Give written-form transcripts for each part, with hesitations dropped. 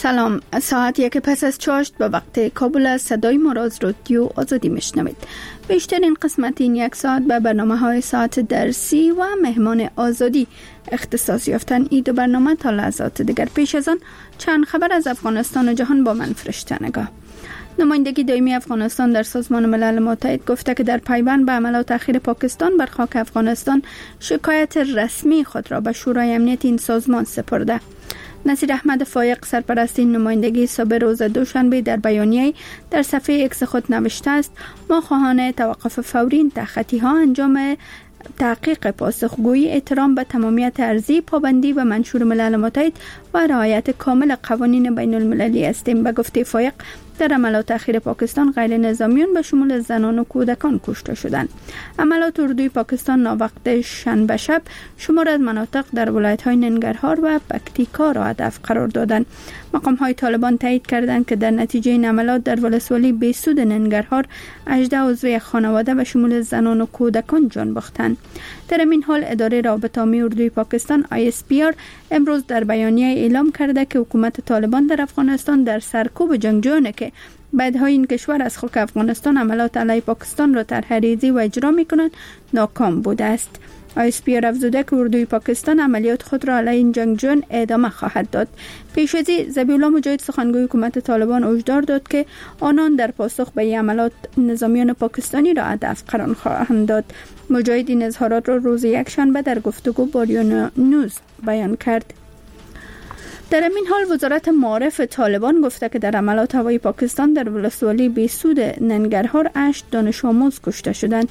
سلام، ساعت 1 پس از چاشت به وقت کابل از صدای ما را از رادیو آزادی میشنوید. بیشترین قسمت این یک ساعت به برنامه‌های ساعت درسی و مهمان آزادی اختصاص یافتن. این دو برنامه تا لحظات دیگر. پیش از آن چند خبر از افغانستان و جهان با من فرشته نگاه. نمایندگی دائمی افغانستان در سازمان ملل متحد گفته که در پیوند به عملیات اخیر پاکستان بر خاک افغانستان شکایت رسمی خود را به شورای امنیت این سازمان سپرده. نصیر احمد فایق سرپرست این نمایندگی صبح روز دوشنبه در بیانیه در صفحه ایکس خود نوشته است: ما خواهان توقف فوری این تخطی‌ها، انجام تحقیق پاسخگویی، احترام به تمامیت ارضی، پابندی به منشور ملل متحد و رعایت کامل قوانین بین المللی هستیم. به گفته فایق در عملیات اخیر پاکستان غیر نظامیان به شمول زنان و کودکان کشته شدند. عملیات اردوی پاکستان ناوقت شنبه شب شمار از مناطق در ولایت‌های ننگرهار و پکتیکا را هدف قرار دادند. مقام‌های طالبان تایید کردند که در نتیجه این عملیات در ولسوالی بیسود ننگرهار 18 عضو خانواده به شمول زنان و کودکان جان باختند. در این حال اداره رابطه عامه اردوی پاکستان ISPR امروز در بیانیه اعلام کرده که حکومت طالبان در افغانستان در سرکوب جنگجویانی که بعدها این کشور از خاک افغانستان عملیات علیه پاکستان را طرح‌ریزی و اجرا می‌کنند ناکام بوده است. ISPR افزوده که اردوی پاکستان عملیات خود را علیه این جنگجویان ادامه خواهد داد. پیش از این ذبیح الله مجاهد سخنگوی حکومت طالبان هشدار داد که آنان در پاسخ به این عملیات نظامیان پاکستانی را هدف قرار خواهند داد. مجاهد این اظهارات را روز یکشنبه در گفتگو با رادیو نیوز بیان کرد. در این حال وزارت معارف طالبان گفته که در عملیات هوایی پاکستان در ولسوالی بیسود ننگرهار 8 دانش آموز کشته شدند.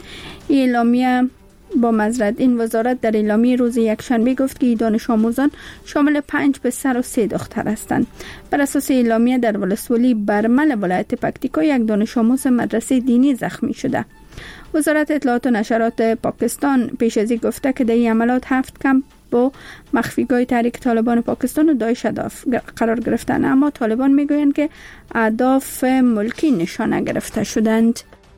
این وزارت در اعلامیه روز یکشنبه گفت که دانش آموزان شامل 5 پسر و 3 دختر هستند. بر اساس اعلامیه در ولسوالی برمل ولایت پکتیکا یک دانش آموز مدرسه دینی زخمی شده. وزارت اطلاعات و نشرات پاکستان پیش از این گفته که در این عملیات 7 کمپ با مخفیگاه تحریک طالبان پاکستان و داعش هدف قرار گرفتند، اما طالبان میگویند که اهداف ملکی نشانه گرفته شدند.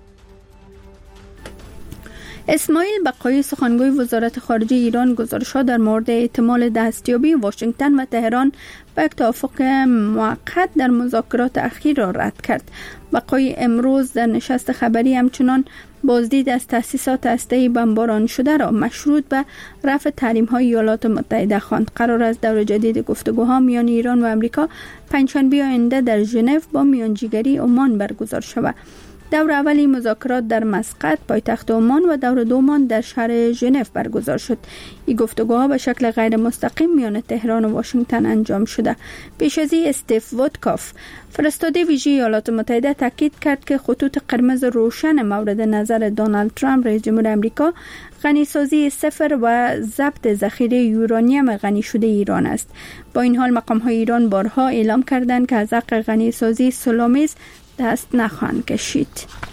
اسماعیل بقایی سخنگوی وزارت خارجه ایران گزارش‌ها در مورد احتمال دستیابی واشنگتن و تهران به یک توافق موقت در مذاکرات اخیر را رد کرد. بقایی امروز در نشست خبری همچنان بازدید از تأسیسات هسته‌ای بمباران شده را مشروط به رفع تحریم‌های ایالات متحده خواند. قرار است دور جدید گفتگوها میان ایران و آمریکا پنجشنبه آینده در ژنو با میانجیگری عمان برگزار شود. دور اولی مذاکرات در مسقط پایتخت عمان و دور دوم در شهر ژنو برگزار شد. این گفتگوها به شکل غیر مستقیم میان تهران و واشنگتن انجام شده. پیش از این استیو وودکاف فرستاده ویژه ایالات متحده تاکید کرد که خطوط قرمز روشن مورد نظر دونالد ترامپ رئیس جمهور آمریکا غنیسازی صفر و ضبط ذخیره یورانیم غنی شده ایران است. با این حال مقام‌های ایران بارها اعلام کردند که از حق غنیسازی صلح‌آمیز دست نخواهند کشید.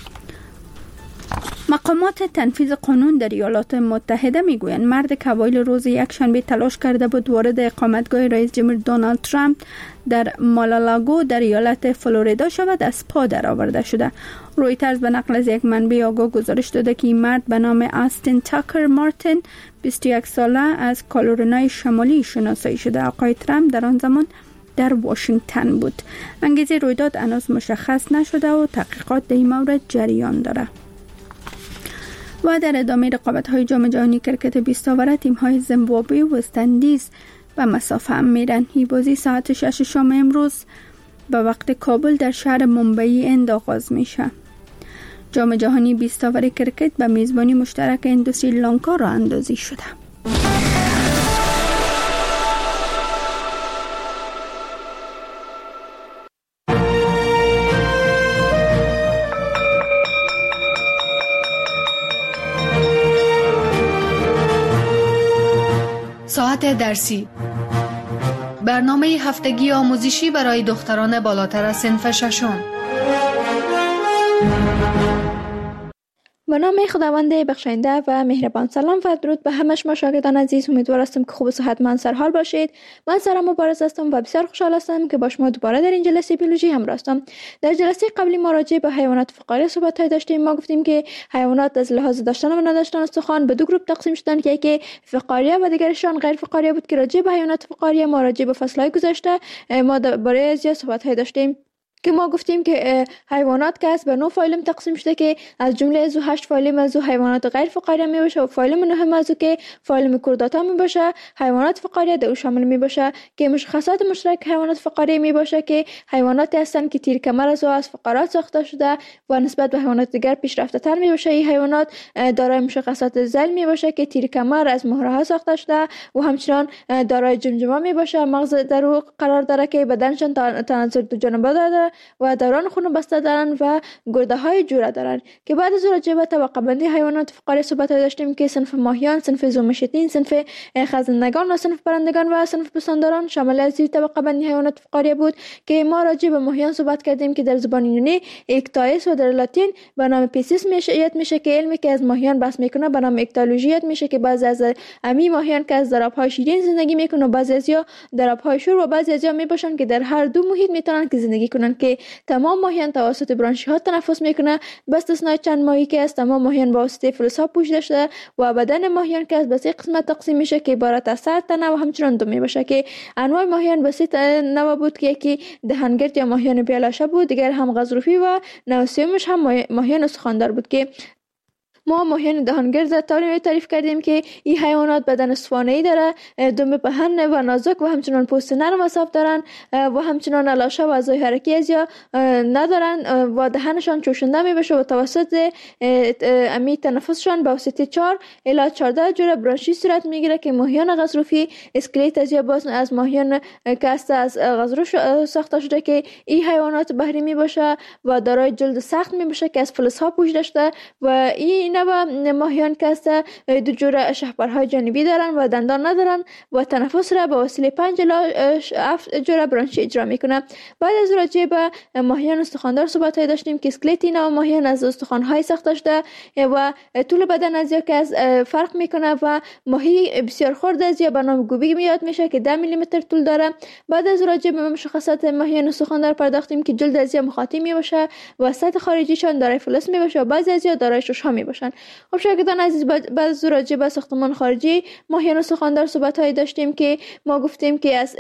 مقامات تنفیذ قانون در ایالات متحده میگویند مرد که اوایل روز یکشنبه تلاش کرده بود وارد اقامتگاه رئیس جمهور دونالد ترامپ در مالالاگو در ایالت فلوریدا شود از پا درآورده شده. رویترز به نقل از یک منبع آگاه گزارش داده که این مرد به نام آستین تاکر مارتین 21 ساله از کارولینای شمالی شناسایی شده. آقای ترامپ در آن زمان در واشنگتن بود. انگیزه رویداد هنوز مشخص نشده و تحقیقات در این مورد جریان داره. و در ادامه رقابت‌های جام جهانی کرکت 20 اوره تیم‌های زیمبابوه و وست اندیز به مسافه هم میرن. این بازی ساعت 6 شام امروز به وقت کابل در شهر مومبئی هند آغاز میشه. جام جهانی 20 اوره کرکت به میزبانی مشترک هند و سریلانکا راه اندازی شده. ساعت درسی، برنامه هفتگی آموزشی برای دختران بالاتر از صنف ششم. به نام خداوند بخشنده و مهربان. سلام و درود به همه شما شاگردان عزیز. امیدوار هستم که خوب و صحتمند سرحال باشید. من سارا مبارز هستم و بسیار خوشحال هستم که با شما دوباره در این جلسه بیولوژی همراه هستم. در جلسه قبلی ما راجع به حیوانات فقاریه صحبت داشتیم. ما گفتیم که حیوانات از لحاظ داشتن و نداشتن استخوان به دو گروه تقسیم شدن که یکی فقاریه و دیگرشان غیر فقاریه بود. که راجع به حیوانات فقاریه ما راجع به فصل‌های گذشته ما برای زیاد صحبت داشتیم که ما گفتیم که حیوانات که از به 9 فایلم تقسیم شده که از جمله از 8 فایلم از حیوانات غیر فقاریه می باشه و فایلم نهم از که فایلم کورداتا می باشه. حیوانات فقاریه در او شامل می باشه که مشخصات مشترک حیوانات فقاریه می باشه که حیواناتی هستند که تیر کمر از فقرات ساخته شده و نسبت به حیوانات دیگر پیشرفته تر می باشه. این حیوانات دارای مشخصات ذیل می باشه که تیر کمر از مهره ها ساخته شده و همچنان دارای جمجمه می باشه. مغز در او قرار داره که بدنشان تناسل دو جانبه داره و دوران خون بسته دارن و گرده های جوره دارن. که بعد از راجع به طبقه بندی حیوانات فقاریه صحبت داشتیم که صنف ماهیان، صنف زومشتین، صنف خزندگان و صنف پرندگان و صنف پستانداران شامل از این طبقه بندی حیوانات فقاریه بود. که ما راجع به ماهیان صحبت کردیم که در زبان یونانی اکتایس و در لاتین به نام پیسیس میشه که علمی که از ماهیان بحث میکنه به نام اکتالوژی میشه که بعضی از امی ماهیان که از ضربهای شیرین زندگی میکنن و بعضی از یا ضربهای شور و بعضی از یا میباشن که در هر دو محیط میتونن که زندگی کنن. که تمام ماهیان توسط برانشی ها تنفس میکنه به استثنای چند ماهی که از تمام ماهیان با واسطه فلس ها پوشیده شده و بدن ماهیان که از به 3 قسمت تقسیم میشه که عبارت از سر، تنه و همچنان دم میباشه. که انواع ماهیان به 3 نوع بود که یکی دهنگرد یا ماهیان بیالاشه بود، دیگر هم غضروفی و نوع سومش هم ماهیان استخواندار بود. که ما ماهیان دهانگرد طوری تعریف کردیم که این حیوانات بدن اسفانه‌ای داره، دم پهن و نازک و همچنان پوست نرم و صاف دارن و همچنان لاشه و اعضای حرکتی از یا ندارن و دهنشان چوشنده میبشه و توسط امی تنفسشان به واسطه 4 الی 14 جوره برانشی صورت میگیره. که ماهیان غضروفی اسکلت از یا باز از ماهیان که از غضروف ساخته شده که این حیوانات بحری میباشه و دارای جلد سخت میبشه که از فلس ها پوشیده شده و این نوع ماهیان که است 2 جوره شهپرهای جانبی دارن و دندان ندارن و تنفس را به وسیله 5 الی 7 جوره برانشی اجرا میکنه. بعد از راجع به ماهیان استخواندار صحبت داشتیم که اسکلت این نوع ماهیان از استخوان‌های ساخته شده و طول بدن از یا که از فرق میکنه و ماهی بسیار خرد از یا به نام گوبی میاد میشه که 10 میلی متر طول داره. بعد از راجع به مشخصات ماهیان استخواندار پرداختیم که جلد از یا مخاطی میباشه و سطح خارجیشان دارای فلز میباشه و بعضی از یا دارای شش‌ها میباشن. خب شاگردان عزیز، بعد از راجع به ساختمان خارجی ماهیان استخواندار صحبت‌های داشتیم که ما گفتیم که از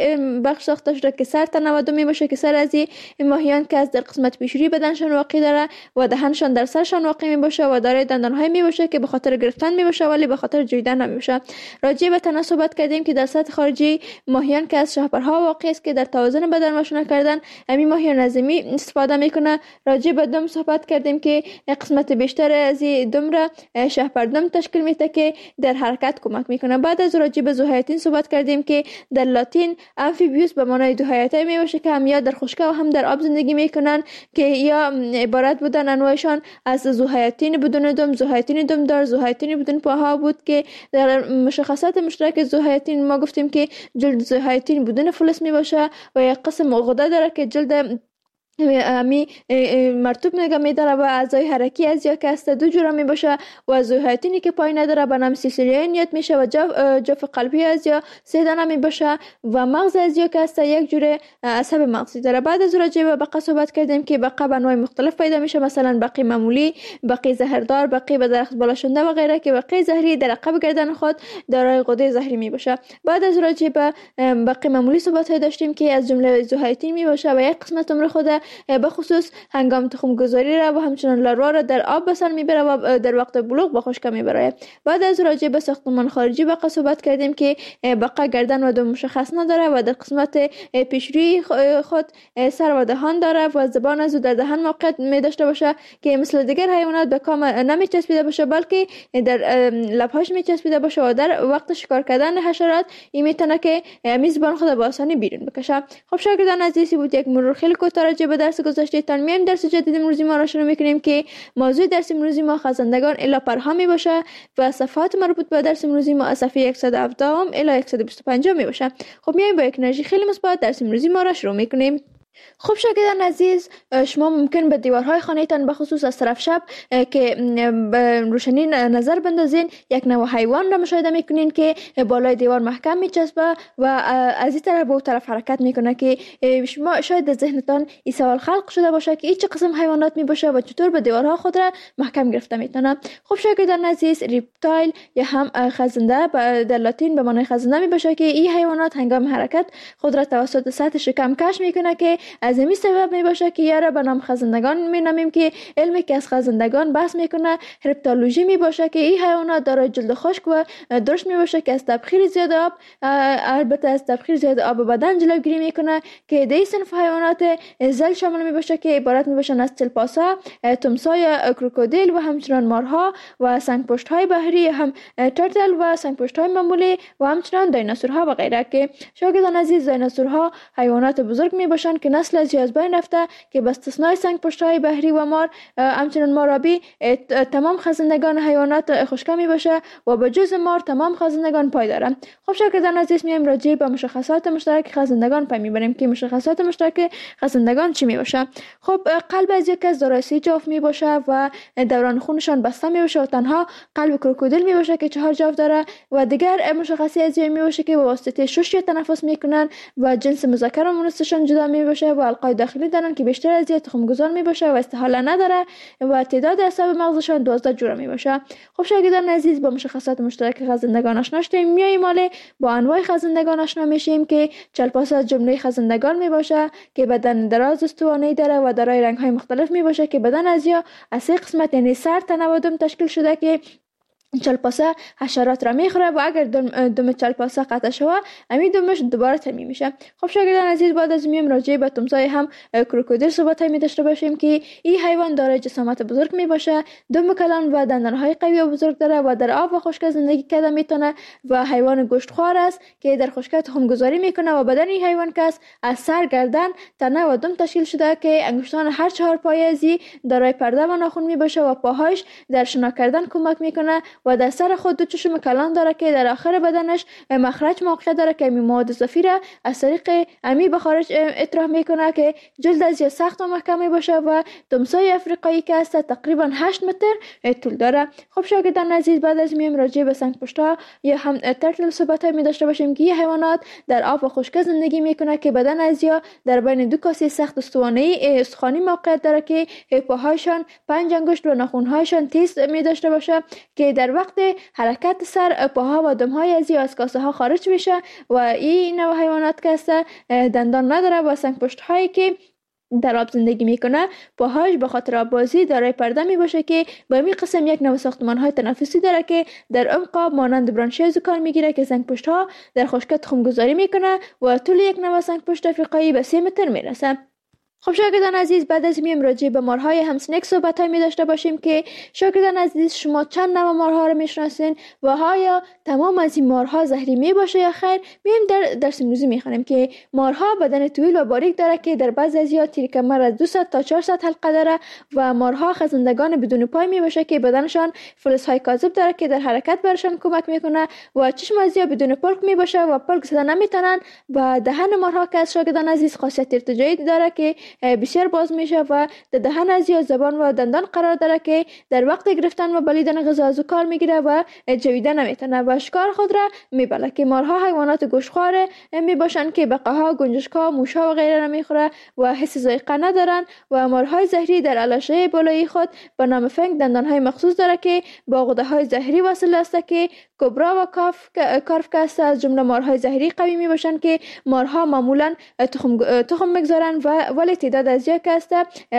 3 بخش ساخته شده که سر، تنه و دم میباشه. که سر از این ماهیان که از در قسمت پیشروی بدنشان واقع داره و دهنشان در سرشان واقع میباشه و دارای دندان‌های میباشه که به خاطر گرفتن میباشه ولی به خاطر جویدن نمیباشه. راجع به تنه صحبت کردیم که در سطح خارجی ماهیان که از شهپرها واقع است که در توازن بدن ماشونه کردن همین ماهیان از استفاده میکنه. راجع به دم صحبت کردیم که قسمت بیشتر از دم را شهپردم تشکیل میده که در حرکت کمک میکنه. بعد از راجع به ذوحیاتین صحبت کردیم که در لاتین امفیبیوس به معنای دو حیاتی میباشه که هم یا در خشکی و هم در آب زندگی میکنن که یا عبارت بودن انواعشان از ذوحیاتین بدون دم، ذوحیاتین دمدار، ذوحیاتین بدون پاها بود. که در مشخصات مشترک ذوحیاتین ما گفتیم که جلد ذوحیاتین بدون فلس میباشه و یک قسم غده داره که جلد امی مرطوب نگه میداره و اعضای حرکی از یا که است 2 جوره میباشه و ذوحیاتینی که پای نداره به نام سیسیلیان یاد میشه و جوف قلبی از یا 3 دانه میباشه و مغز از یا که است 1 جوره عصب مغزی داره. بعد از راجع به بقا صحبت کردیم که بقا به انواع مختلف پیدا میشه، مثلا بقی معمولی، بقی زهردار، بقی به درخت بالا شونده و غیره. که بقی زهری در عقب گردن خود دارای غده زهری میباشه. بعد از راجع به بقی معمولی صحبت داشتیم که از جمله ذوحیاتین میباشه و یک قسمت عمر خود به خصوص هنگام تخم گذاری را و همچنان لاروا را در آب به سر میبره و در وقت بلوغ به خشکی میبره. بعد از راجع به ساختمان خارجی بقا صحبت کردیم که بقا گردن و دم مشخص نداره و در قسمت پیشروی خود سر و دهان داره و زبان از در دهان موقعیت می داشته باشه که مثل دیگر حیوانات به کام نمی چسبیده باشه بلکه در لبهاش می چسبیده باشه و در وقت شکار کردن حشرات این میتونه که می زبان خود با آسانی بیرون بکشه. خب شاگردان عزیزی بود یک مرور خیلی کوتاه راجع به درس گذشته تان میایم درس جدید امروزی ما را شروع میکنیم که موضوع درس امروزی ما خزندگان الی پرها می باشه و صفحات مربوط به درس امروزی ما از صفحه 117 الی 125 می باشه. خب میایم با یک انرژی خیلی مثبت درس امروزی ما را شروع میکنیم. خب شاگردان عزیز، شما ممکن به دیوارهای خانه‌تان به خصوص از طرف شب که به روشنی نظر بندازین یک نوع حیوان را مشاهده میکنین که بالای دیوار محکم میچسبه و از این طرف به اون طرف حرکت میکنه که شما شاید در ذهنتان این سوال خلق شده باشه که چه قسم حیوانات می و چطور به دیوارها خود را محکم گرفته میتونه. خب شاگردان عزیز، ریپتایل یا هم خزنده در لاتین به معنای خزنده می باشه که این حیوانات هنگام حرکت خود را توسط سطح شکم کش میکنه که از همین سبب می باشه که یاره به نام خزندگان می نامیم که علمی که از خزندگان بحث میکنه هرپتولوژی می باشه که این حیوانات دارای جلد خشک و درشت می باشه که از تبخیر زیاد آب، البته از تبخیر زیاد آب بدن جلوگیری میکنه که دی صنف حیوانات زل شامل می باشه که عبارت می باشن از چلپاسا، تمساح، کروکودیل و همچنان مارها و سنگپشت های بحری، هم ترتل و سنگپشت های معمولی و همچنان دیناسورها و غیره. که شاگردان عزیز، دیناسورها حیوانات بزرگ می باشن که نسل از بین رفته که به استثنای سنگپشت های بحری و مار، همچنان مارابی، تمام خزندگان حیوانات خشکی می باشه و به جز مار تمام خزندگان پای دارن. خب شاگردان عزیز، میایم راجع به مشخصات مشترک خزندگان پی میبریم که مشخصات مشترک خزندگان چی می باشه. خب قلب از یک از دارای 3 جاف می باشه و دوران خونشان بسته می باشه و تنها قلب کروکودیل می باشه که 4 جاف داره و دیگر مشخصی از می باشه که به واسطه شش تنفس میکنن و جنس مذکر و مؤنثشان جدا می باشه و القای داخلی دارن که بیشتر از یک تخم گذار می باشه و استحاله نداره و تعداد اعصاب مغزشان 12 جوره می باشه. خب شاگردان عزیز، با مشخصات مشترک خزندگان آشنا شدیم. میایم مال با انواع خزندگان آشنا میشیم که چلپاسا از جمله خزندگان می باشه که بدن دراز استوانه‌ای داره و دارای رنگ‌های مختلف می باشه که بدن از 3 قسمت یعنی سر، تن و دم تشکیل شده که چلپاسا حشرات را میخوره و اگر دم چلپاسا قطع شود امی دمش دوباره ترمیم میشه. خب شاگردان عزیز، بعد از میم راجع به تمساح هم کروکودیل صحبت می داشته باشیم که این حیوان دارای جسامت بزرگ می باشه، دم کلان و دندانهای قوی و بزرگ داره و در آب و خشک زندگی کرده میتونه و حیوان گوشتخوار است که در خشکی تخم گذاری میکنه و بدن این حیوان کس از سر، گردن، تنه و دم تشکیل شده که انگشتان هر 4 پایه ازی دارای پرده و ناخن می باشه و پاهاش در شنا کردن کمک میکنه و در سر خود 2 چشم کلان داره که در آخر بدنش مخرج موقع داره که مواد اضافی را از طریق امی به خارج اطراح میکنه که جلد از یا سخت و محکم باشه و تمساح افریقایی که است تقریبا 8 متر طول داره. خب شاگردان عزیز، بعد از میم راجع به سنگپشت‌ها یا هم ترتل صحبت می داشته باشیم که این حیوانات در آب و خشک زندگی میکنه که بدن از یا در بین 2 کاسه سخت استوانه‌ای استخوانی موقعیت داره که پاهایشان 5 انگشت و ناخن‌هایشان تیز می داشته باشه که در وقت حرکت سر، پاها و دمهای از کاسه ها خارج میشه و این نوع حیوانات که است دندان نداره و سنگپشت هایی که در آب زندگی میکنه پاهاش به خاطر آببازی دارای پرده می باشه که با این قسم یک نوع ساختمان های تنفسی داره که در عمق آب مانند برانشیز کار میگیره که سنگپشت ها در خشکی تخم گذاری میکنه و طول یک نوع سنگپشت افریقایی به 3 متر میرسه. خب شاگردان عزیز، بعد از میم راجع به مارهای همسنک صحبت می داشته باشیم که شاگردان عزیز، شما چند نوع مارها رو میشناسین و آیا تمام از این مارها زهری می باشه یا خیر؟ میم در درس امروزی میخوانیم که مارها بدن طویل و باریک داره که در بعضی از تیر کمر از 200 تا 400 حلقه داره و مارها خزندگان بدون پای می باشه که بدنشان فلزهای کاذب داره که در حرکت برشان کمک میکنه و چشم از بدون پلک می باشه و پلک زدن نمیتونن و دهن مارها که از شاگردان عزیز خاصیت ارتجاعی داره که بسیار باز میشه و در دهن از زبان و دندان قرار داره که در وقت گرفتن و بلیدن غذا از کار میگیره و جویدن نمیتونه و شکار خود را میبله. که مارها حیوانات گوشتخوار میباشن که بقاها، گنجشکا، موشها و غیره را میخوره و حس ذائقه ندارن و مارهای زهری در علاشه بالایی خود به نام فنگ دندانهای مخصوص داره که با غده‌های زهری وصل است که کبرا و کارف که از جمله مارهای زهری قوی میباشن که مارها معمولا تخم میگذارن ولی تعداد از یک است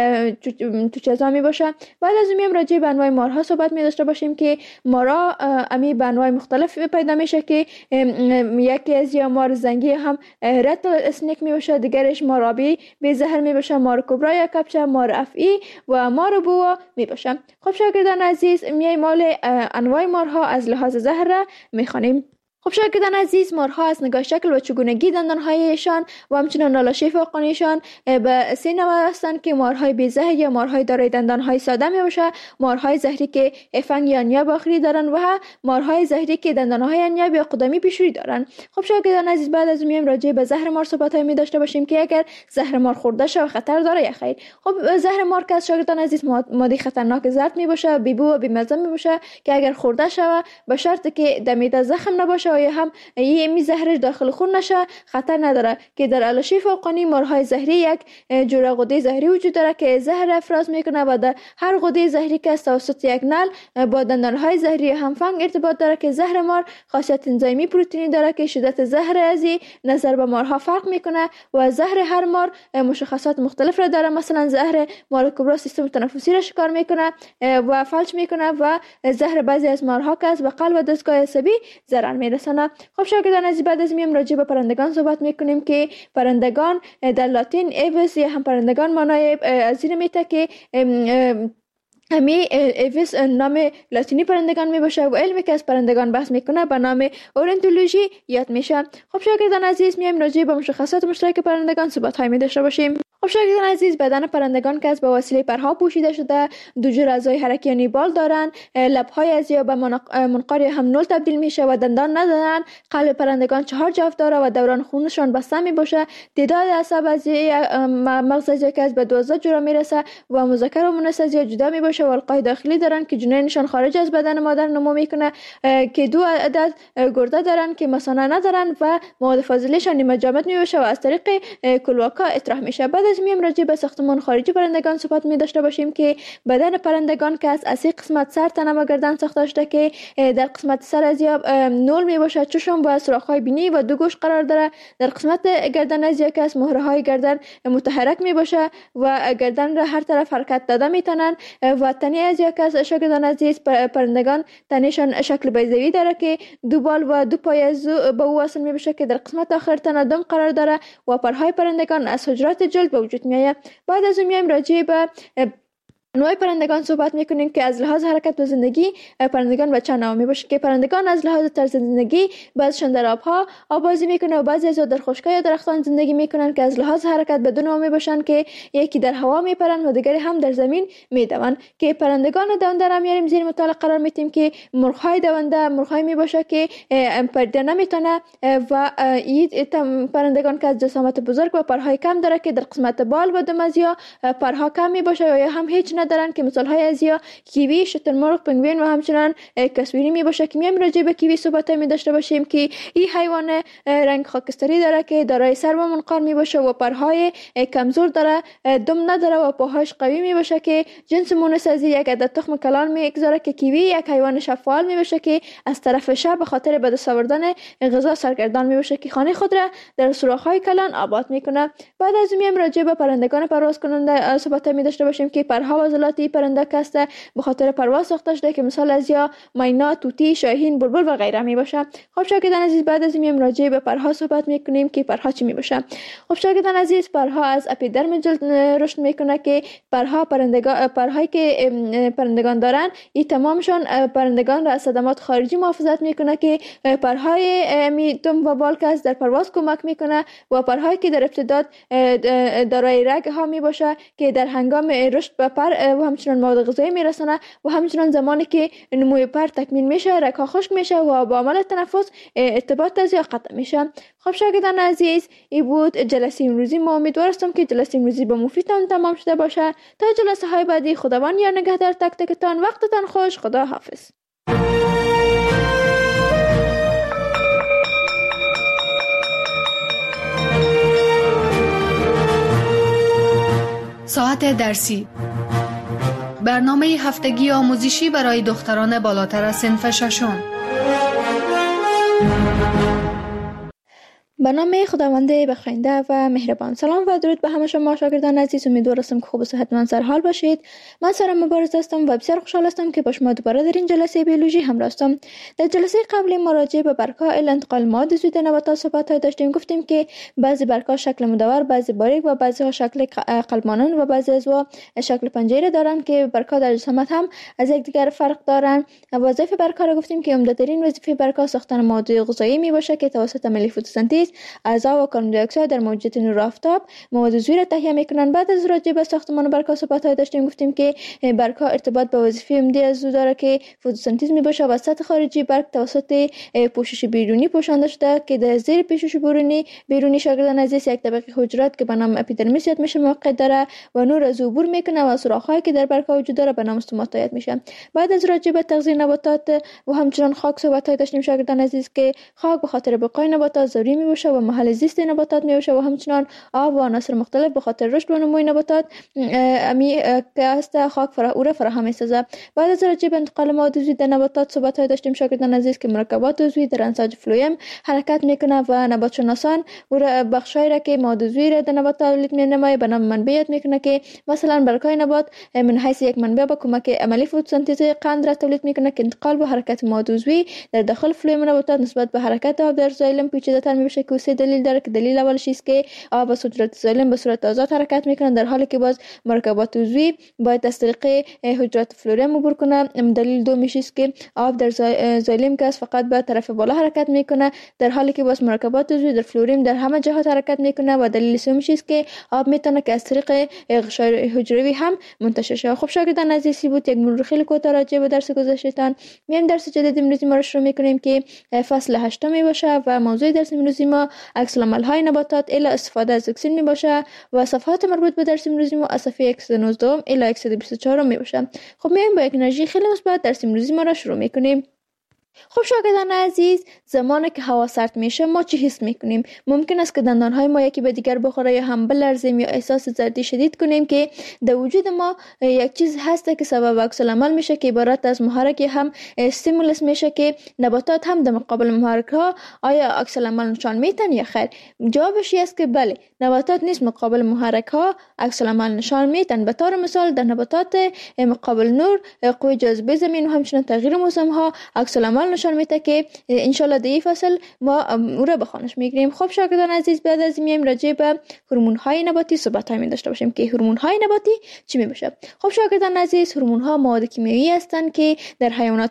توچزا می باشه. بعد از میم راجع به انواع مارها صحبت می داشته باشیم که مارها امی به انواع مختلف پیدا میشه که یکی از یا مار زنگی هم رتل اسنیک می باشه، دیگرش مار آبی به زهر می باشه، مار کبرا یا کپچه، مار افعی و مار بوا می باشه. خب شاگردان عزیز، میای مال انواع مارها از لحاظ زهر می خوانیم. خب شاگردان عزیز، مارها از نگاه شکل و چگونگی دندانهایشان و همچنین نالاشی فوقانیشان به 3 نوع هستند که مارهای بی‌زهر یا مارهای دارای دندانهای ساده میباشند، مارهای زهری که فنگ یا نیاب آخری دارند و مارهای زهری که دندانهای نیاب یا قدمی پیشروی دارند. خب شاگردان عزیز، بعد از میایم راجع به زهر مار صحبت‌های می داشته باشیم که اگر زهر مار خورده شود خطر داره یا خیر. خب زهر مار که از شاگردان عزیز ماده خطرناک زرد میباشه، بی‌بو و بی‌مزه میباشه که اگر خورده شود به شرطی که در معده زخم نباشه یا هم می زهرش داخل خون نشه خطر نداره که در علاشی فوقانی مارهای زهری یک جوره غده زهری وجود داره که زهر افراز میکنه و در هر غده زهری که از توسط یک نل با دندانهای زهری هم فنگ ارتباط داره که زهر مار خاصیت انزیمی پروتئینی داره که شدت زهر ازی نظر به مارها فرق میکنه و زهر هر مار مشخصات مختلف را داره. مثلا زهر مار کبرا سیستم تنفسی را شکار میکنه و فلج میکنه و زهر بعضی از مارها که از به قلب و دستگاه عصبی ضرر میرسونه. خب شاگردان عزیز، بعد از میام راجع به پرندگان صحبت میکنیم که پرندگان در لاتین ایوس یا هم پرندگان معنای از این میته که ایوس نام لاتینی پرندگان می باشه و علمی که از پرندگان بحث میکنه به نام اورنتولوژی یاد میشه. خب شاگردان عزیز، میایم راجع به مشخصات مشترک پرندگان صحبت های می داشته باشیم. خب شاگردان عزیز، بدن پرندگان که از به وسیله پرها پوشیده شده، دو جور اعضای حرکی یعنی بال دارن، لبهای از یا به منقار هم نول تبدیل میشه و دندان ندارن. قلب پرندگان 4 جفت داره و دوران خونشان بسته می باشه. تعداد عصب از مغز از که از به 12 جوره میرسه و مذکر و مؤنث از جدا می باشه و القای داخلی دارن که جنینشان خارج از بدن مادر نمو میکنه که 2 عدد گرده دارن که مثانه ندارن و مواد فاضلهشان نیمه جامد می باشه و از طریق کلواکا اطراح میشه. بعد از میام راجع به ساختمان خارجی پرندگان صحبت می داشته باشیم که بدن پرندگان که از 30 قسمت سر، تنه و گردن ساخته شده که در قسمت سر از یا نول می باشه، چشم با سوراخ‌های بینی و 2 گوش قرار داره. در قسمت گردن از یا که از مهره‌های گردن متحرک می باشه و گردن را هر طرف حرکت داده میتونن و تنه از یا که از شاگردان عزیز پرندگان تنشان شکل بیضوی داره که 2 بال و 2 پای از به او وصل می بشه که در قسمت آخر تنه دم قرار داره و پرهای پرندگان از حجرات جلد به وجود میاد. بعد از اون میایم راجع به نوع پرندگان صحبت میکنیم که از لحاظ حرکت و زندگی پرندگان به چند نوع میباشه که پرندگان از لحاظ طرز زندگی بعضیشان در آبها آبازی میکنه و بعضی از در خشکی یا درختان زندگی میکنن که از لحاظ حرکت به 2 نوع میباشن که یکی در هوا میپرن و دیگری هم در زمین میدون. که پرندگان دونده را میاریم زیر مطالعه قرار میدیم که مرغ‌های دونده مرغ‌های میباشه که پرنده نمیتونه و این پرندگان که از جسامت بزرگ و پرهای کم داره که در قسمت بال و دم از یا پرها کم میباشه یا هم هیچ ندارن که مثال های از یا کیوی، شترمرغ، پنگوئن و همچنان کسویری می باشه که میایم راجع به کیوی صحبت می داشته باشیم که این حیوان رنگ خاکستری داره که دارای سر و منقار می باشه و پرهای کمزور داره، دم نداره و پاهاش قوی می باشه که جنس مونس از یک عدد تخم کلان میگذاره که کیوی یک حیوان شفال می باشه که از طرف شب به خاطر به دست آوردن غذا سرگردان می باشه که خانه خود را در سوراخ های کلان آباد میکنه. بعد از میایم راجع به پرندگان پرواز کننده صحبت می داشته باشیم که پرها عضلاتی پرنده کسته به خاطر پرواز ساخته شده که مثال از یا مینا، طوطی، شاهین، بلبل و غیره می باشه. خب شاگردان عزیز، بعد از میایم راجع به پرها صحبت میکنیم که پرها چی می باشه. خب شاگردان عزیز، پرها از اپیدرم جلد رشد میکنه که پرهایی که پرندگان دارن این تمامشون پرندگان را از صدمات خارجی محافظت میکنه که پرهای دم و بال که در پرواز کمک میکنه و پرهایی که در ابتداد دارای رگ ها می باشه که در هنگام رشد به پر و همچنان مواد غذایی میرسونه و همچنان زمانی که نموی پر تکمیل میشه رگ ها خشک میشه و با عمل تنفس ارتباط از یا قطع میشه. خب شاگردان عزیز، این بود جلسه امروزی. ما امیدوارم که جلسه امروزی به مفیدتان تمام شده باشه. تا جلسه های بعدی خداوند یا نگهدار تک تکتان. وقتتان خوش. خدا حافظ. ساعت درسی، برنامه هفتگی آموزشی برای دختران بالاتر از صنف 6. به نام خداوند بخشنده و مهربان. سلام و درود به همه شما شاگردان عزیز. امیدوارم که خوب و صحتمند سر حال باشید. من سارا مبارز هستم و بسیار خوشحال هستم که با شما دوباره در این جلسه بیولوژی همراه هستم. در جلسه قبلی ما راجع به برگ‌ها الی انتقال مواد عضوی در نباتات صحبت داشتیم. گفتیم که بعضی برگ‌ها شکل مدور، بعضی باریک و بعضی ها شکل قلب مانند و بعضی از شکل پنجره دارند که برگ‌ها در جسامت هم از یکدیگر فرق دارند. وظایف برگ‌ها را گفتیم که عمده‌ترین وظیفه برگ‌ها ساختن مواد غذایی میباشه که توسط عمل فتوسنتز اعضا و کاربن دی اکساید در موجودیت نور آفتاب مواد عضوی را تهیه میکنند. بعد از راجع به ساختمان برگ‌ها صحبت داشتیم. گفتیم که برگ‌ها ارتباط به وظیفه عمده از او داره که فتوسنتز میباشه و سطح خارجی برگ توسط پوشش بیرونی پوشانده شده که در زیر پوشش بیرونی شاگردان عزیز یک طبقه حجرات که به نام اپیدرمیس یاد میشه موقع داره و نور از عبور میکنه و سوراخ‌هایی که در برگ‌ها وجود داره به نام استوماتا یاد میشه. بعد از راجع به تغذیه نباتات و همچنان خاک صحبت داشتیم شاگردان عزیز که خاک به خاطر بقای نباتات ضروری میباشه و محل زیست نباتات میباشه و همچنان آب و عناصر مختلف به خاطر رشد و نمو نباتات که است خاک او را فراهم میسازه. بعد از راجع به انتقال مواد عضوی در نباتات صحبت داشتیم شاگردان عزیز که مرکبات عضوی در انساج فلویم حرکت میکنه و نبات شناسان او را بخشایی را که مواد عضوی را در نبات تولید می‌نماید به نام منبع یاد میکنه که مثلا برگ‌های نبات من حیث یک منبع با کمک عملی فتوسنتز قند را تولید میکنه که انتقال و حرکت مواد عضوی در داخل فلویم نباتات نسبت به حرکت آب در زایلم پیچیده‌تر میشه که سه دلیل داره که دلیل اولش است که آب و صورت زایلم به صورت آزاد حرکت میکنه در حالی که باز مرکبات عضوی باید از طریق حجرات فلوریم عبور کنه. دلیل دومیش است که آب در زایلم که فقط به طرف بالا حرکت میکنه در حالی که باز مرکبات عضوی در فلوریم در همه جهات حرکت میکنه و دلیل سومیش است که آب میتونه که از طریق غشای حجروی هم منتشر شه. خب شاگردان عزیزی بود یک مرور خیلی کوتاه راجع به درس گذشته‌تان. میایم درس جدید امروزی ما رو شروع میکنیم که فصل 8 می باشه و موضوع درس امروزی ما عکس‌العمل‌های نباتات الی استفاده از اکسین می باشه و صفحات مربوط به درس امروزی ما از صفحه 119 الی 124 می باشه. خب میایم با یک انرژی خیلی مثبت درس امروزی ما را شروع میکنیم. خب شاگردان عزیز، زمانی که هوا سرد میشه ما چی حس میکنیم؟ ممکن است که دندانهای ما یکی به دیگر بخوره یا هم بلرزیم یا احساس زردی شدید کنیم که در وجود ما یک چیز هست که سبب عکس‌العمل میشه که عبارت از محرک هم استیمولس میشه که نباتات هم در مقابل محرک ها آیا عکس‌العمل نشان میتن یا خیر؟ جوابش است که بله، نباتات نیز مقابل محرک ها عکس‌العمل نشان میتن. به طور مثال در نباتات مقابل نور، قوه جاذبه زمین و همچنین تغییر موسم ها عکس‌العمل نشان میده که انشالله در این فصل ما او را به خوانش میگیریم. خب شاگردان عزیز، بعد از میایم راجع به هورمون های نباتی صحبت می داشته باشیم که هورمون های نباتی چی می باشه. خب شاگردان عزیز، هورمون ها مواد کیمیایی هستند که در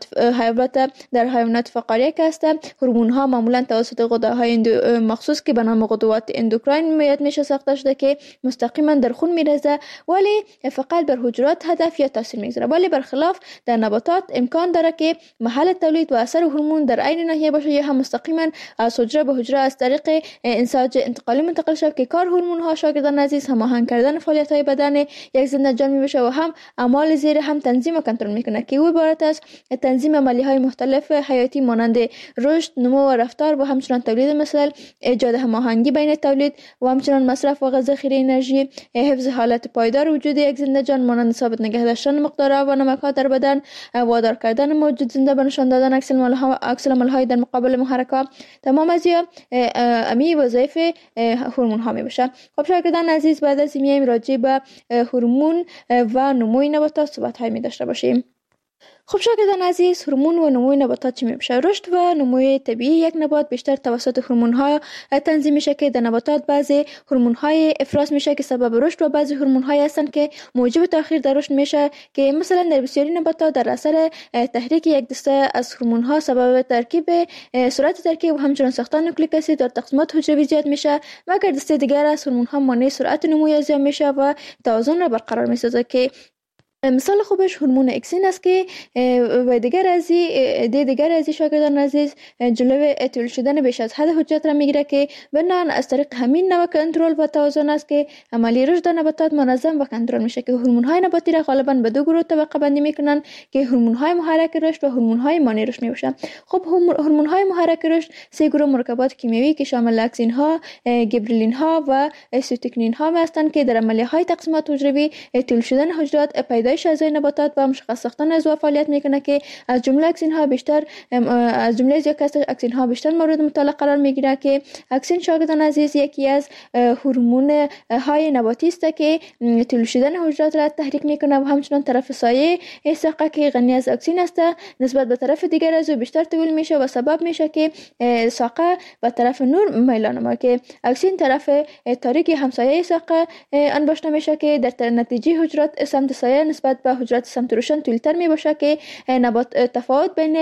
حیوانات فقاریه که هستند. هورمون ها معمولا توسط غده‌های مخصوص که به نام غدوات اندوکراین میاد میشه ساخته شده که مستقیما در خون میرزه ولی فقط بر حجرات هدف یا تاثیر میگذاره. ولی برخلاف در نباتات امکان داره که محل تولید و اثر هورمون در عین ناحیه باشه یا هم مستقیما از حجره به حجره از طریق انساج انتقالی منتقل شود که کار هورمون ها شاگردان عزیز هماهنگ کردن فعالیت های بدن یک زنده جان میشه و هم اعمال زیر هم تنظیم و کنترل میکنه که او عبارت از تنظیم عملی های مختلف حیاتی مانند رشد، نمو و رفتار و همچنین تولید مثل ایجاد هماهنگی بین تولید و همچنین مصرف و ذخیره انرژی، حفظ حالت پایدار وجود یک زنده جان مانند ثابت نگه داشتن مقدار آب و نمک ها در بدن، وادار کردن موجود زنده به نشان دادن عکس‌العمل‌های در مقابل محرک‌ها. تمام از امی وظایف هورمون ها می باشه. خب شاگردان عزیز، بعد از میایم راجع به هورمون و نموی نباتات صحبت های می داشته باشیم. خب شاگردان عزیز، هورمون و نموی نباتات چی میشه؟ رشد و نموی طبیعی یک نبات بیشتر توسط هورمون‌ها تنظیم میشه که در نباتات بعضی هورمون‌های افراز میشه که سبب رشد و بعضی هورمون‌های هستن که موجب تأخیر در رشد میشه که مثلا در بسیاری نباتات در اثر تحریک یک دسته از هورمون‌ها سبب سرعت ترکیب و همچنین ساختن نوکلیک اسید در تقسیمات حجروی زیاد میشه مگر دسته دیگر از هورمون‌ها مانع سرعت نمو زیاد میشه و توازن را برقرار میسازه که مثال خوبش هورمون اکسین است که و دیگر از شاگردان عزیز جلوی تولید شدن بیش از حد حجرات را میگیره که بنابراین از طریق همین نوع کنترل و توازن است که عملی رشد نباتات منظم و کنترل میشه که هورمون های نباتی را غالبا به دو گروه طبقه بندی میکنن که هورمون های محرک رشد و هورمون های مانع رشد میباشن. خب هورمون های محرک رشد سه گروه مرکبات کیمیایی که شامل اکسین ها، گیبرلین ها و سیتوکینین ها هستند که در عملیه های تقسیمات حجروی تولید شدن حجرات پیدا پیدایش اعضای نباتات و مشخص ساختن عضو فعالیت میکنه که از جمله اکسین ها بیشتر اکسین ها بیشتر مورد مطالعه قرار میگیره که اکسین شاگردان عزیز یکی از هورمون های نباتی است که طول شدن حجرات را تحریک میکنه و همچنان طرف سایه ساقه که غنی از اکسین است نسبت به طرف دیگر عضو بیشتر طول میشه و سبب میشه که ساقه به طرف نور میلان نمایه که اکسین طرف تاریک همسایه ساقه انباشته میشه که در نتیجه حجرات سمت سایه نسبت به حجرات سمت روشن طولتر می باشه که تفاوت بین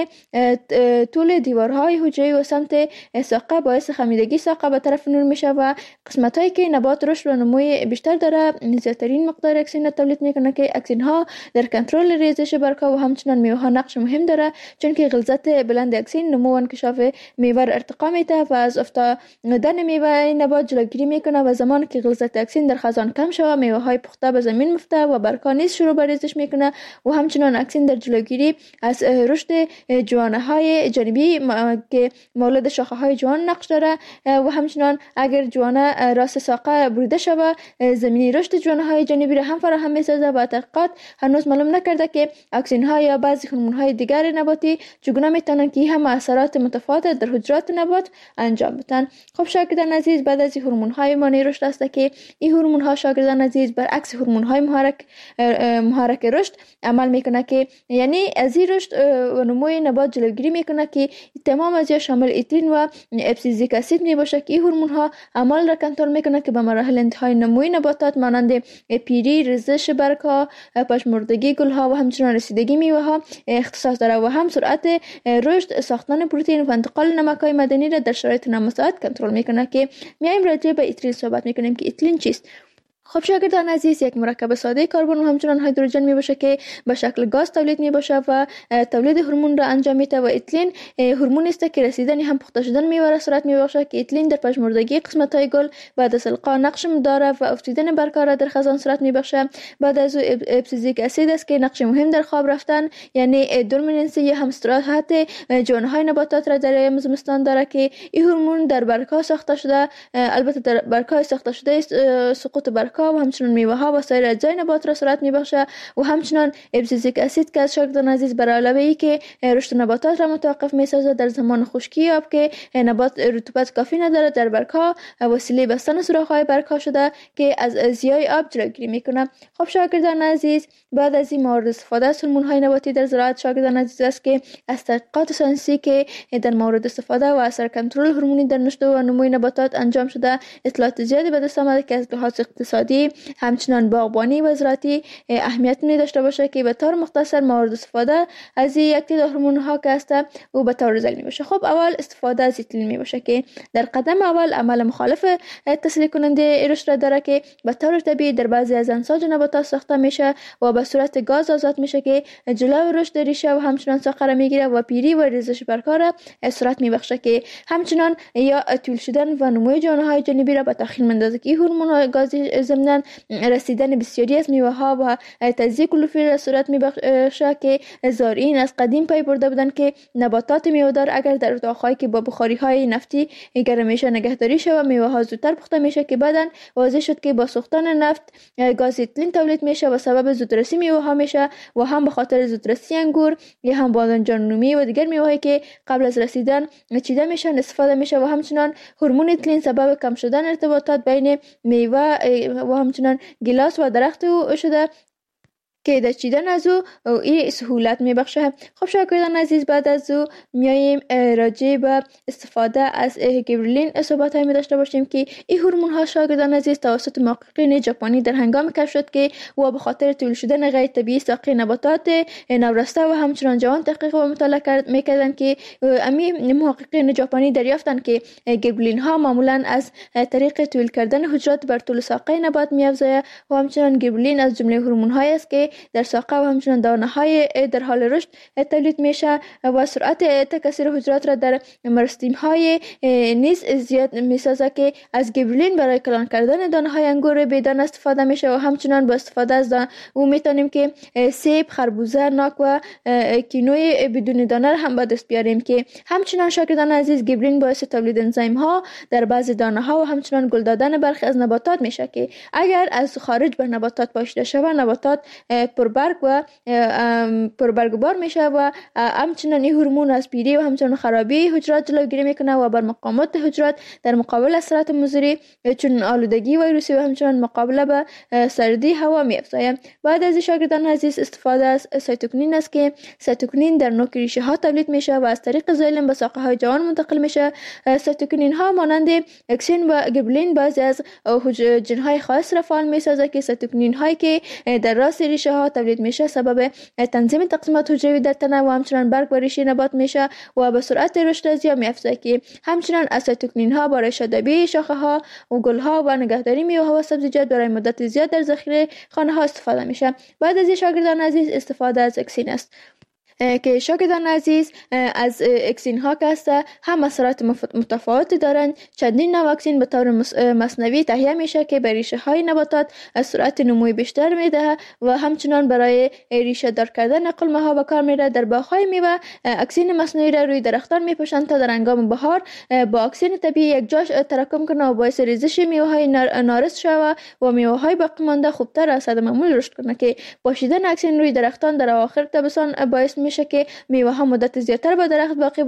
طول دیوارهای حجره و سمت ساقه باعث خمیدگی ساقه به طرف نور میشه و قسمت هایی که نبات رشد و نموی بیشتر داره زیادترین مقدار اکسین تولید میکنه که اکسین ها در کنترل ریزش برگ‌ها و همچنان میوه ها نقش مهم داره چون که غلظت بلند اکسین نمو و انکشاف میوه ارتقا میده و از افتادن میوه نبات جلوگیری میکنه و زمانی که غلظت اکسین در خزان کم شوه میوه های پخته به زمین میفته و برگ‌ها نیز شروع به ریزش میکنه و همچنان اکسین در جلوگیری از رشد جوانه های جانبی که مولد شاخه های جوان نقش داره و همچنان اگر جوانه راس ساقه بریده شوه زمینی رشد جوانه های جانبی را هم فراهم میسازه و تحقیقات هنوز معلوم نکرده که اکسین ها یا بعضی هورمون های دیگر نباتی چگونه میتونن که هم اثرات متفاوت در حجرات نبات انجام بدن. خب شاگردان عزیز بعد از هورمون های مانع رشد است که این هورمون ها شاگردان عزیز برعکس هورمون های محرک رشد عمل میکنه که یعنی از این رشد و نموی نبات جلوگیری میکنه که تمام از شامل ایترین و ابسیزیک اسید می باشه که این هورمون ها عمل را کنترل میکنه که به مراحل انتهای نموی نباتات مانند پیری، ریزش برگ‌ها، پژمردگی گل‌ها و همچنان رسیدگی میوه ها اختصاص داره و هم سرعت رشد، ساختن پروتئین و انتقال نمک‌های معدنی را در شرایط نامساعد کنترل میکنه که میایم راجع به ایترین صحبت میکنیم که ایترین چیست. خب شاگردان عزیز یک مرکب ساده کربن و همچنان هیدروژن می باشه که به شکل گاز تولید می باشه و تولید هورمون را انجام میده و ایتیلین هورمونی است که رسیدن هم پخته شدن میوه را صورت می باشه که ایتیلین در پژمردگی قسمت های گل بعد از القا نقش داره و افتیدن برگ‌ها را در خزان صورت می باشه. بعد از ابسیزیک اسید است که نقش مهم در خواب رفتن یعنی دورمیننسی یا هم استراحت جوانه های نباتات را در ایام زمستان داره که این هورمون در برگ‌ها ساخته شده، البته در برگ‌های ساخته شده سقوط برگ‌ها و همچنان میوه ها و سایر اجزای نبات را صورت میبخشه و همچنان ابسیزیک اسید که از شاگردان عزیز بر علاوه ای که رشد نباتات را متوقف میسازه در زمان خشکی آب که نبات رطوبت کافی نداره در برگ‌ها وسیله بستن سوراخ‌های برگ‌ها شده که از ضیاع آب جلوگیری میکنه. خب شاگردان عزیز بعد از این مورد استفاده از هورمون‌های نباتی در زراعت شاگردان عزیز است که از تحقیقات ساینسی که در مورد استفاده و اثر کنترل هورمونی در رشد و نمو نباتات انجام شده اطلاعات زیادی به دست آمده که از لحاظ اقتصادی همچنان باغبانی و زراعتی اهمیت می داشته باشه که به طور مختصر مورد استفاده از یک تعداد هورمون ها که است او به طور زمینی باشه. خب اول استفاده از ایتیلین می باشه که در قدم اول عمل مخالف تسریع کننده رشد را داره که به طور طبیعی در بعضی از انساج نباتات ساخته میشه و به صورت گاز آزاد میشه که جلو رشد ریشه و همچنان ساقه را میگیره و پیری و ریزش برگ‌ها را صورت میبخشه که همچنان یا طول شدن و نمو جوانه های جانبی را به تأخیر میندازه که هورمون های گازی ضمن رسیدن بسیاری از میوه ها و تجزیه کلروفیل را صورت میبخشه که زارعین از قدیم پی برده بودن که نباتات میوه‌دار اگر در اتاق‌هایی که با بخاری های نفتی گرمیشه نگهداری شود میوه ها زودتر پخته میشه که بعداً واضح شد که با سوختن نفت گاز ایتیلین تولید میشه و سبب زودرسی میوه ها میشه و هم به خاطر زودرسی انگور یا هم بادنجان رومی و دیگر میوه‌هایی که قبل از رسیدن چیده میشن استفاده میشه و همچنان هورمون ایتیلین سبب کم شدن ارتباطات بین میوه و همچنان گیلاس و درخت او شده که در چیدن از او این سهولت میبخشه. خب شاگردان عزیز بعد از او میاییم راجع به استفاده از گیبرلین صحبت های می داشته باشیم که این هورمون ها شاگردان عزیز توسط محققین ژاپنی در هنگام کشف شد که و به خاطر طول شدن غیر طبیعی ساقه نباتات نورسته و همچنان جوان تحقیق و مطالعه میکردن که امی محققین ژاپنی دریافتن که گیبرلین ها معمولا از طریق طول کردن حجرات بر طول ساقه نبات میافزاید و همچنان گیبرلین از جمله هورمون هایی است که در ساقه و همچنان دانه های در حال رشد تولید میشه و سرعت تکثیر حجرات را در مرستیم های نیز زیاد میسازه که از گیبرلین برای کلان کردن دانه های انگور بیدان استفاده میشه و همچنان با استفاده از او میتونیم که سیب، خربوزه، ناک و کینوی بدون دانه هم به دست بیاریم که همچنان شاگردان عزیز گیبرلین باعث تولید انزیم ها در بعضی دانه ها و همچنان گل دادن برخی از نباتات میشه که اگر از خارج بر نباتات پاشیده شود نباتات پربرگ و پربرگبار میشه و همچنین این هورمون از پیری و همچنین خرابی حجرات جلوگیری میکنه و بر مقاومت حجرات در مقابل اثرات مضر چون آلودگی ویروسی و همچنین مقابله به سردی هوا می‌افزاید. بعد از شاگردان عزیز استفاده از سایتوکینین است که سایتوکینین در نوک ریشه ها تولید میشه و از طریق زایلم به ساقه های جوان منتقل میشه. سایتوکینین ها مانند اکسین و گبرلین بعضی از جن های خاص را فعال میسازه که سایتوکینین هایی که در راس ریشه ها تولید میشه سبب تنظیم تقسیمات حجروی در تنه و همچنین برگ و ریشه نبات میشه و به سرعت رشد ازیا می‌افزاید که همچنین از سایتوکینین ها برای شادابی شاخه ها و گل ها و نگهداری میوه ها و سبزیجات برای مدت زیاد در ذخیره خانه ها استفاده میشه. بعد از شاگردان عزیز استفاده از اکسین است که شاگردان عزیز از اکسین ها که است هم اثرات متفاوتی دارند. چندین نوع اکسین به طور مصنوعی تهیه میشه که به ریشه های نباتات سرعت نموی بیشتر میده و همچنان برای ریشه دار کردن قلمه ها به کار میره. در باغ های میوه اکسین مصنوعی را روی درختان میپوشند تا در هنگام بهار با اکسین طبیعی یک جا تراکم کنه و باعث ریزش میوه های نارس شوه و میوه های باقی مانده خوبتر از حد معمول رشد کنه که پاشیدن اکسین روی درختان در اواخر تابستان باعث میشه که میوه ها مدت زیادتر به درخت باقی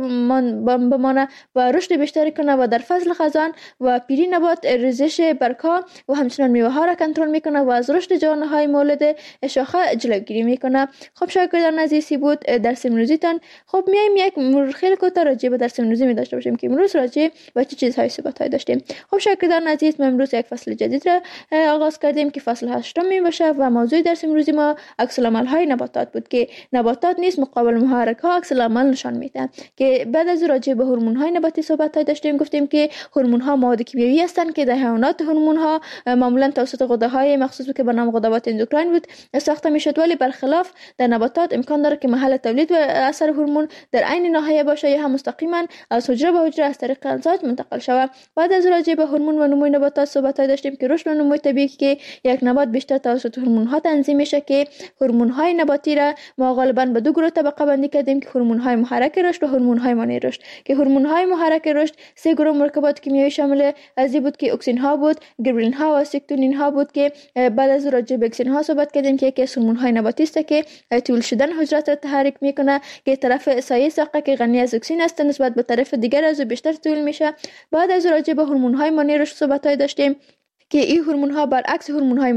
بمانه و رشد بیشتری کنه و در فصل خزان و پیری نبات ریزش برگ‌ها و همچنین میوه ها را کنترل میکنه و از رشد جوانه های مولد شاخه جلوگیری میکنه. خب شاگردان عزیزی بود درس امروزیتان. خب میایم یک مرور خیلی کوتاه راجع به درس امروزی می داشته باشیم که امروز راجع به چه چیزهای صحبت داشتیم. خب شاگردان عزیز ما امروز یک فصل جدید را آغاز کردیم که فصل 8 می باشه و موضوع درس امروزی ما عکس العمل های نباتات بود که نباتات نیز مقابل محرک ها عکس العمل نشان میدن. که بعد از راجع به هورمون های نباتی صحبت داشتیم. گفتیم که هورمون ها مواد کیمیایی هستند که در حیوانات هورمون ها معمولا توسط غده های مخصوص که به نام غدوات اندوکراین بود ساخته میشد، ولی برخلاف در نباتات امکان داره که محل تولید و اثر هورمون در عین ناحیه باشه یا هم مستقیما از حجره به حجره از طریق امزاج منتقل شود. بعد از راجع به هورمون و نموی نباتات صحبت داشتیم که رشد و نموی طبیعی که یک نبات بیشتر توسط هورمون ها تنظیم میشه که هورمون های نباتی را ما غالبا به دو گروه طبقه بندی کردیم که هورمون های محرک رشد و هورمون های مانع رشد. که هورمون های محرک رشد سه گروه مرکبات کیمیایی شامل از این بود که اکسین ها بود، گبرلین ها و سیکتونین ها بود. که بعد از راجع به اکسین ها صحبت کردیم که یکی از هورمون های نباتی است که طول شدن حجرات را تحریک میکنه که طرف سایه ساقه که غنی از اکسین است نسبت به طرف دیگر از بیشتر طول میشه. بعد از راجع به هورمون های مانع رشد صحبت داشتیم که این هورمون ها برعکس هورمون های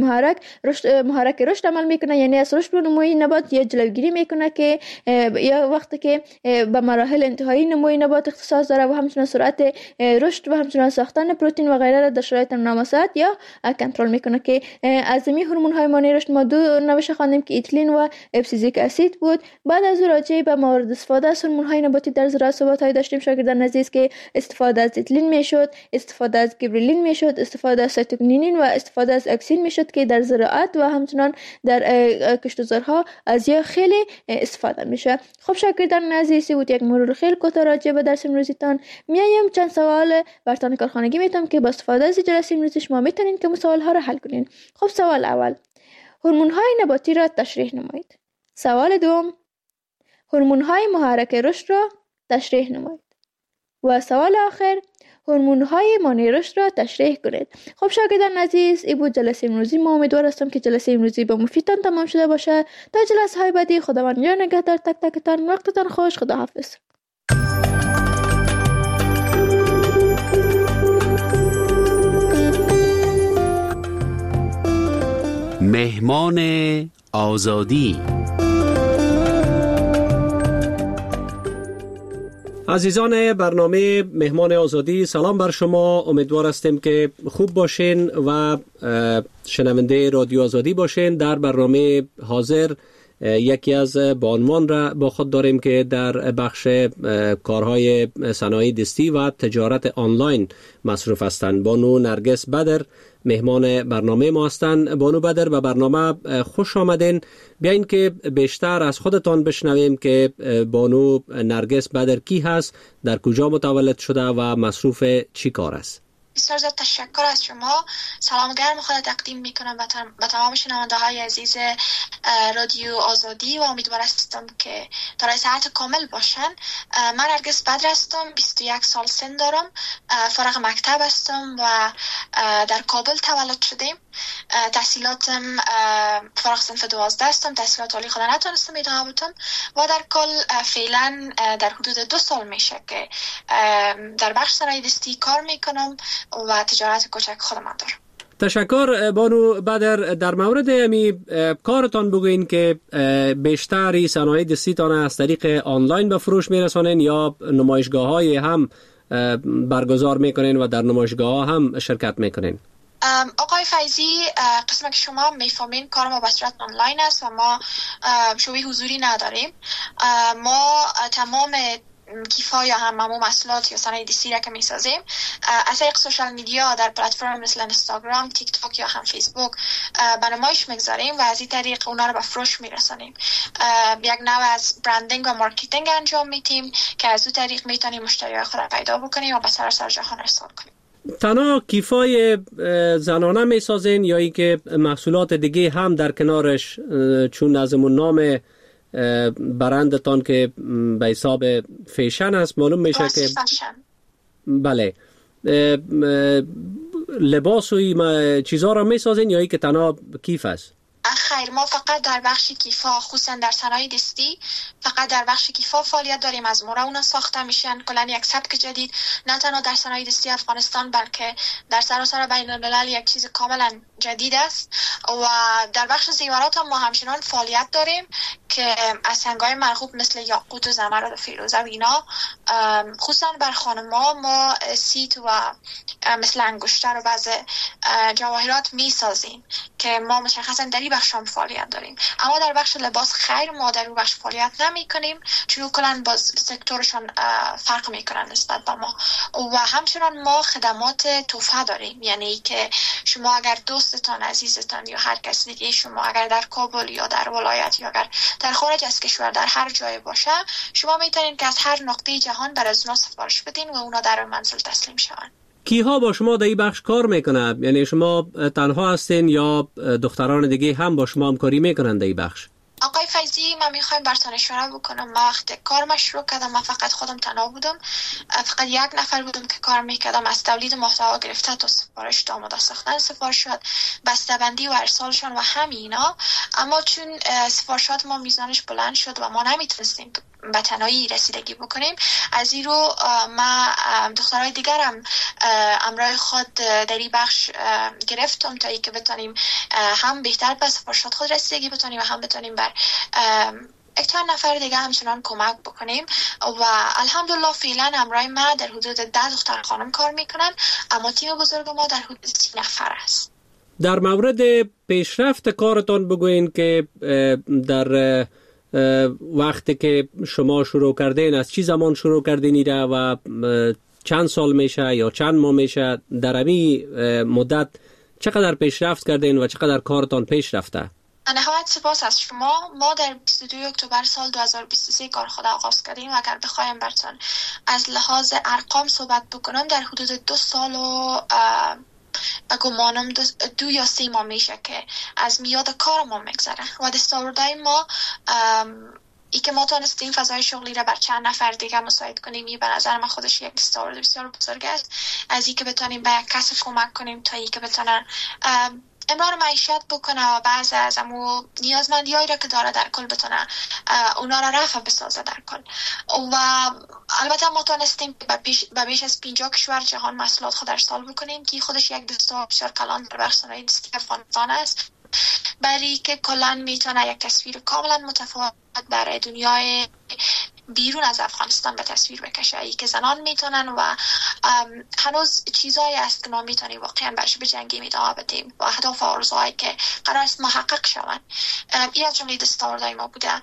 محرک رشد عمل میکنه، یعنی از رشد و نموی نبات یا جلوگیری میکنه که یا وقتی که به مراحل انتهایی نموی نبات اختصاص داره و همچنین سرعت رشد و همچنین ساختن پروتئین و غیره را در شرایط نامساعد یا کنترل میکنه. که از این هورمون های مانع رشد ما دو نوعش خواندیم که ایتیلین و ابسیزیک اسید بود. بعد از راجع به موارد استفاده از هورمون های نباتی در زراعت صحبت داشتیم شاگردان عزیز که استفاده از ایتیلین میشد، استفاده از گبرلین میشد، استفاده از سایتوکینین و استفاده از اکسین میشد که در زراعت و همچنان در کشتزارها از یا خیلی استفاده میشه. خب شاگردان عزیزی بود یک مرور خیلی کوتاه راجع به درس امروزیتان. میایم چند سوال برتان کارخانگی میتونم که با استفاده از جلسه امروزی شما میتونین که سوال ها رو حل کنین. خب سوال اول، هورمون های نباتی را تشریح نمایید. سوال دوم، هورمون های محرک رشد را تشریح نمایید. و سوال آخر، هورمون های مانع رشد را تشریح کنید. خب شاگردان عزیز این بود جلسه امروزی. ما امیدوار هستم که جلسه امروزی با مفیدتان تمام شده باشه. تا جلسه های بعدی خداوند نگهدار تک تکتان. وقتتان خوش. خداحافظ. مهمان آزادی. عزیزان برنامه مهمان آزادی، سلام بر شما. امیدوار هستیم که خوب باشین و شنونده رادیو آزادی باشین. در برنامه حاضر یکی از بانوان را با خود داریم که در بخش کارهای صنایع دستی و تجارت آنلاین مصروف هستند. بانو نرگس بدر مهمان برنامه ما هستند. بانو بدر به برنامه خوش آمدین. بیاین که بیشتر از خودتان بشنویم که بانو نرگس بدر کی هست، در کجا متولد شده و مصروف چی کار است. بسیار زیاد تشکر از شما. سلام گرم خود تقدیم میکنم به تمام شنونده های عزیز رادیو آزادی و امیدوار هستم که در صحت کامل باشن. من نرگس بدر هستم، 21 سال سن دارم، فارغ مکتب هستم و در کابل تولد شدم. تحصیلاتم فارغ صنف 12 هستم. تحصیلات عالی خود نتونستم ادامه بدم و در کل فعلا در حدود 2 سال میشه که در بخش صنایع دستی کار میکنم و تجارت کوچک خودم دارم. تشکر بانو بدر. در مورد امی کارتان بگوین که بیشتری صنایع دستیتان از طریق آنلاین به فروش میرسانین یا نمایشگاه های هم برگزار میکنین و در نمایشگاه ها هم شرکت میکنین؟ آقای فیضی، قسمت که شما میفهمین کار ما به صورت آنلاین است و ما شبیه حضوری نداریم. ما تمام کیفا یا هممو محصولات یا صنایع دستی را که میسازیم از طریق سوشال میدیا در پلتفرم مثل اینستاگرام، تیک تاک یا هم فیسبوک به نمایش میگذاریم و از این طریق اونا رو به فروش میرسانیم. یک نوع از برندینگ و مارکتینگ انجام میدیم که از اون طریق میتونیم مشتریای خود را پیدا بکنیم و به سراسر جهان ارسال کنیم. تنها کیفای زنانه میسازین یا ای که محصولات دیگه هم در کنارش، چون نظمون نام برندتان که به حساب فیشن است معلوم میشه که بله لباس و چیزها را میسازین یا ای که تنها کیف است؟ خیر، ما فقط در بخش کیفا، خصوصا در صنایع دستی فقط در بخش کیفا فعالیت داریم. از موره اونا ساخته میشن. کلا یک سبک جدید نه تنها در صنایع دستی افغانستان بلکه در سراسر بین الملل یک چیز کاملا جدید است. و در بخش زیورات هم ما همچنان فعالیت داریم که از سنگ‌های مرغوب مثل یاقوت و زمرد و فیروزه و اینا، خصوصا بر خانم‌ها ما سیت و مثل انگشتر و بعض جواهرات میسازیم که ما مشخصا در این بخش هم فعالیت داریم. اما در بخش لباس خیر، ما در اون بخش فعالیت نمی کنیم چون کلن باز سکتورشان فرق میکنن نسبت به ما. و همچنان ما خدمات توفه داریم، یعنی که شما اگر دوستتان، عزیزتان یا هر کس دیگه شما اگر در کابل یا در ولایت یا اگر در خارج از کشور در هر جای باشه، شما میتونید که از هر نقطه جهان بر از اونا سفارش بدین و اونا در منزل تسلیم شوند. کیها با شما در این بخش کار میکنه؟ یعنی شما تنها هستین یا دختران دیگه هم با شما همکاری میکنن در این بخش؟ آقای فیضی، من میخوایم براتون اشاره بکنم. من وقتی کارم شروع کردم من فقط خودم تنها بودم، فقط یک نفر بودم که کار میکردم. از تولید محتوا گرفته تا سفارش، تا آماده ساختن سفارشات، بسته‌بندی و ارسالشون و همینا. اما چون سفارشات ما میزانش بلند شد و ما نمیتونستیم به تنهایی رسیدگی بکنیم، از این رو ما دخترای دیگرم امرای خود در این بخش گرفتم تا ای که بتونیم هم بهتر به سفارشات خود رسیدگی بتونیم و هم بتونیم بر یک چند نفر دیگه همچنان کمک بکنیم. و الحمدلله فعلا امرای ما در حدود 10 دختر خانم کار میکنن، اما تیم بزرگ ما در حدود 30 نفر است. در مورد پیشرفت کارتان بگوین که در وقتی که شما شروع کردین، از چی زمان شروع کردین ایره و چند سال میشه یا چند ماه میشه؟ در امی مدت چقدر پیشرفت کردین و چقدر کارتان پیش رفته؟ نهایت سپاس از شما. ما در 22 اکتبر سال 2023 کار خود آغاز کردیم و اگر بخوایم براتون از لحاظ ارقام صحبت بکنم، در حدود 2 سال و گمانم 2 یا 3 ماه میشه که از میاد کار ما میگذره و دستاوردهای ما ای که ما تونستیم فضای شغلی را بر چند نفر دیگه مساعد کنیم، این به نظر من خودش یک دستاورد بسیار بزرگ است. از این که بتونیم به کسی کمک کنیم تا ای که بتونن امرار معیشت بکنه و بعض از امو نیازمندی‌هایی را که داره در کل بتونه اونا را رفع بسازه در کل. و البته ما تونستیم به بیش از 50 کشور جهان محصولات خود ارسال بکنیم که خودش یک دستاورد بسیار کلان در بخش صنایع دستی افغانستان است، برای که کلا میتونه یک تصویر کاملا متفاوت برای دنیای بیرون از افغانستان به تصویر بکشه، ای که زنان میتونن و هنوز چیزایی است که ما میتونیم واقعا برش بجنگیم، ادامه بدیم و اهداف و آرزوهایی که قرار است محقق شوند. این از جمله دستاوردهای ما بوده.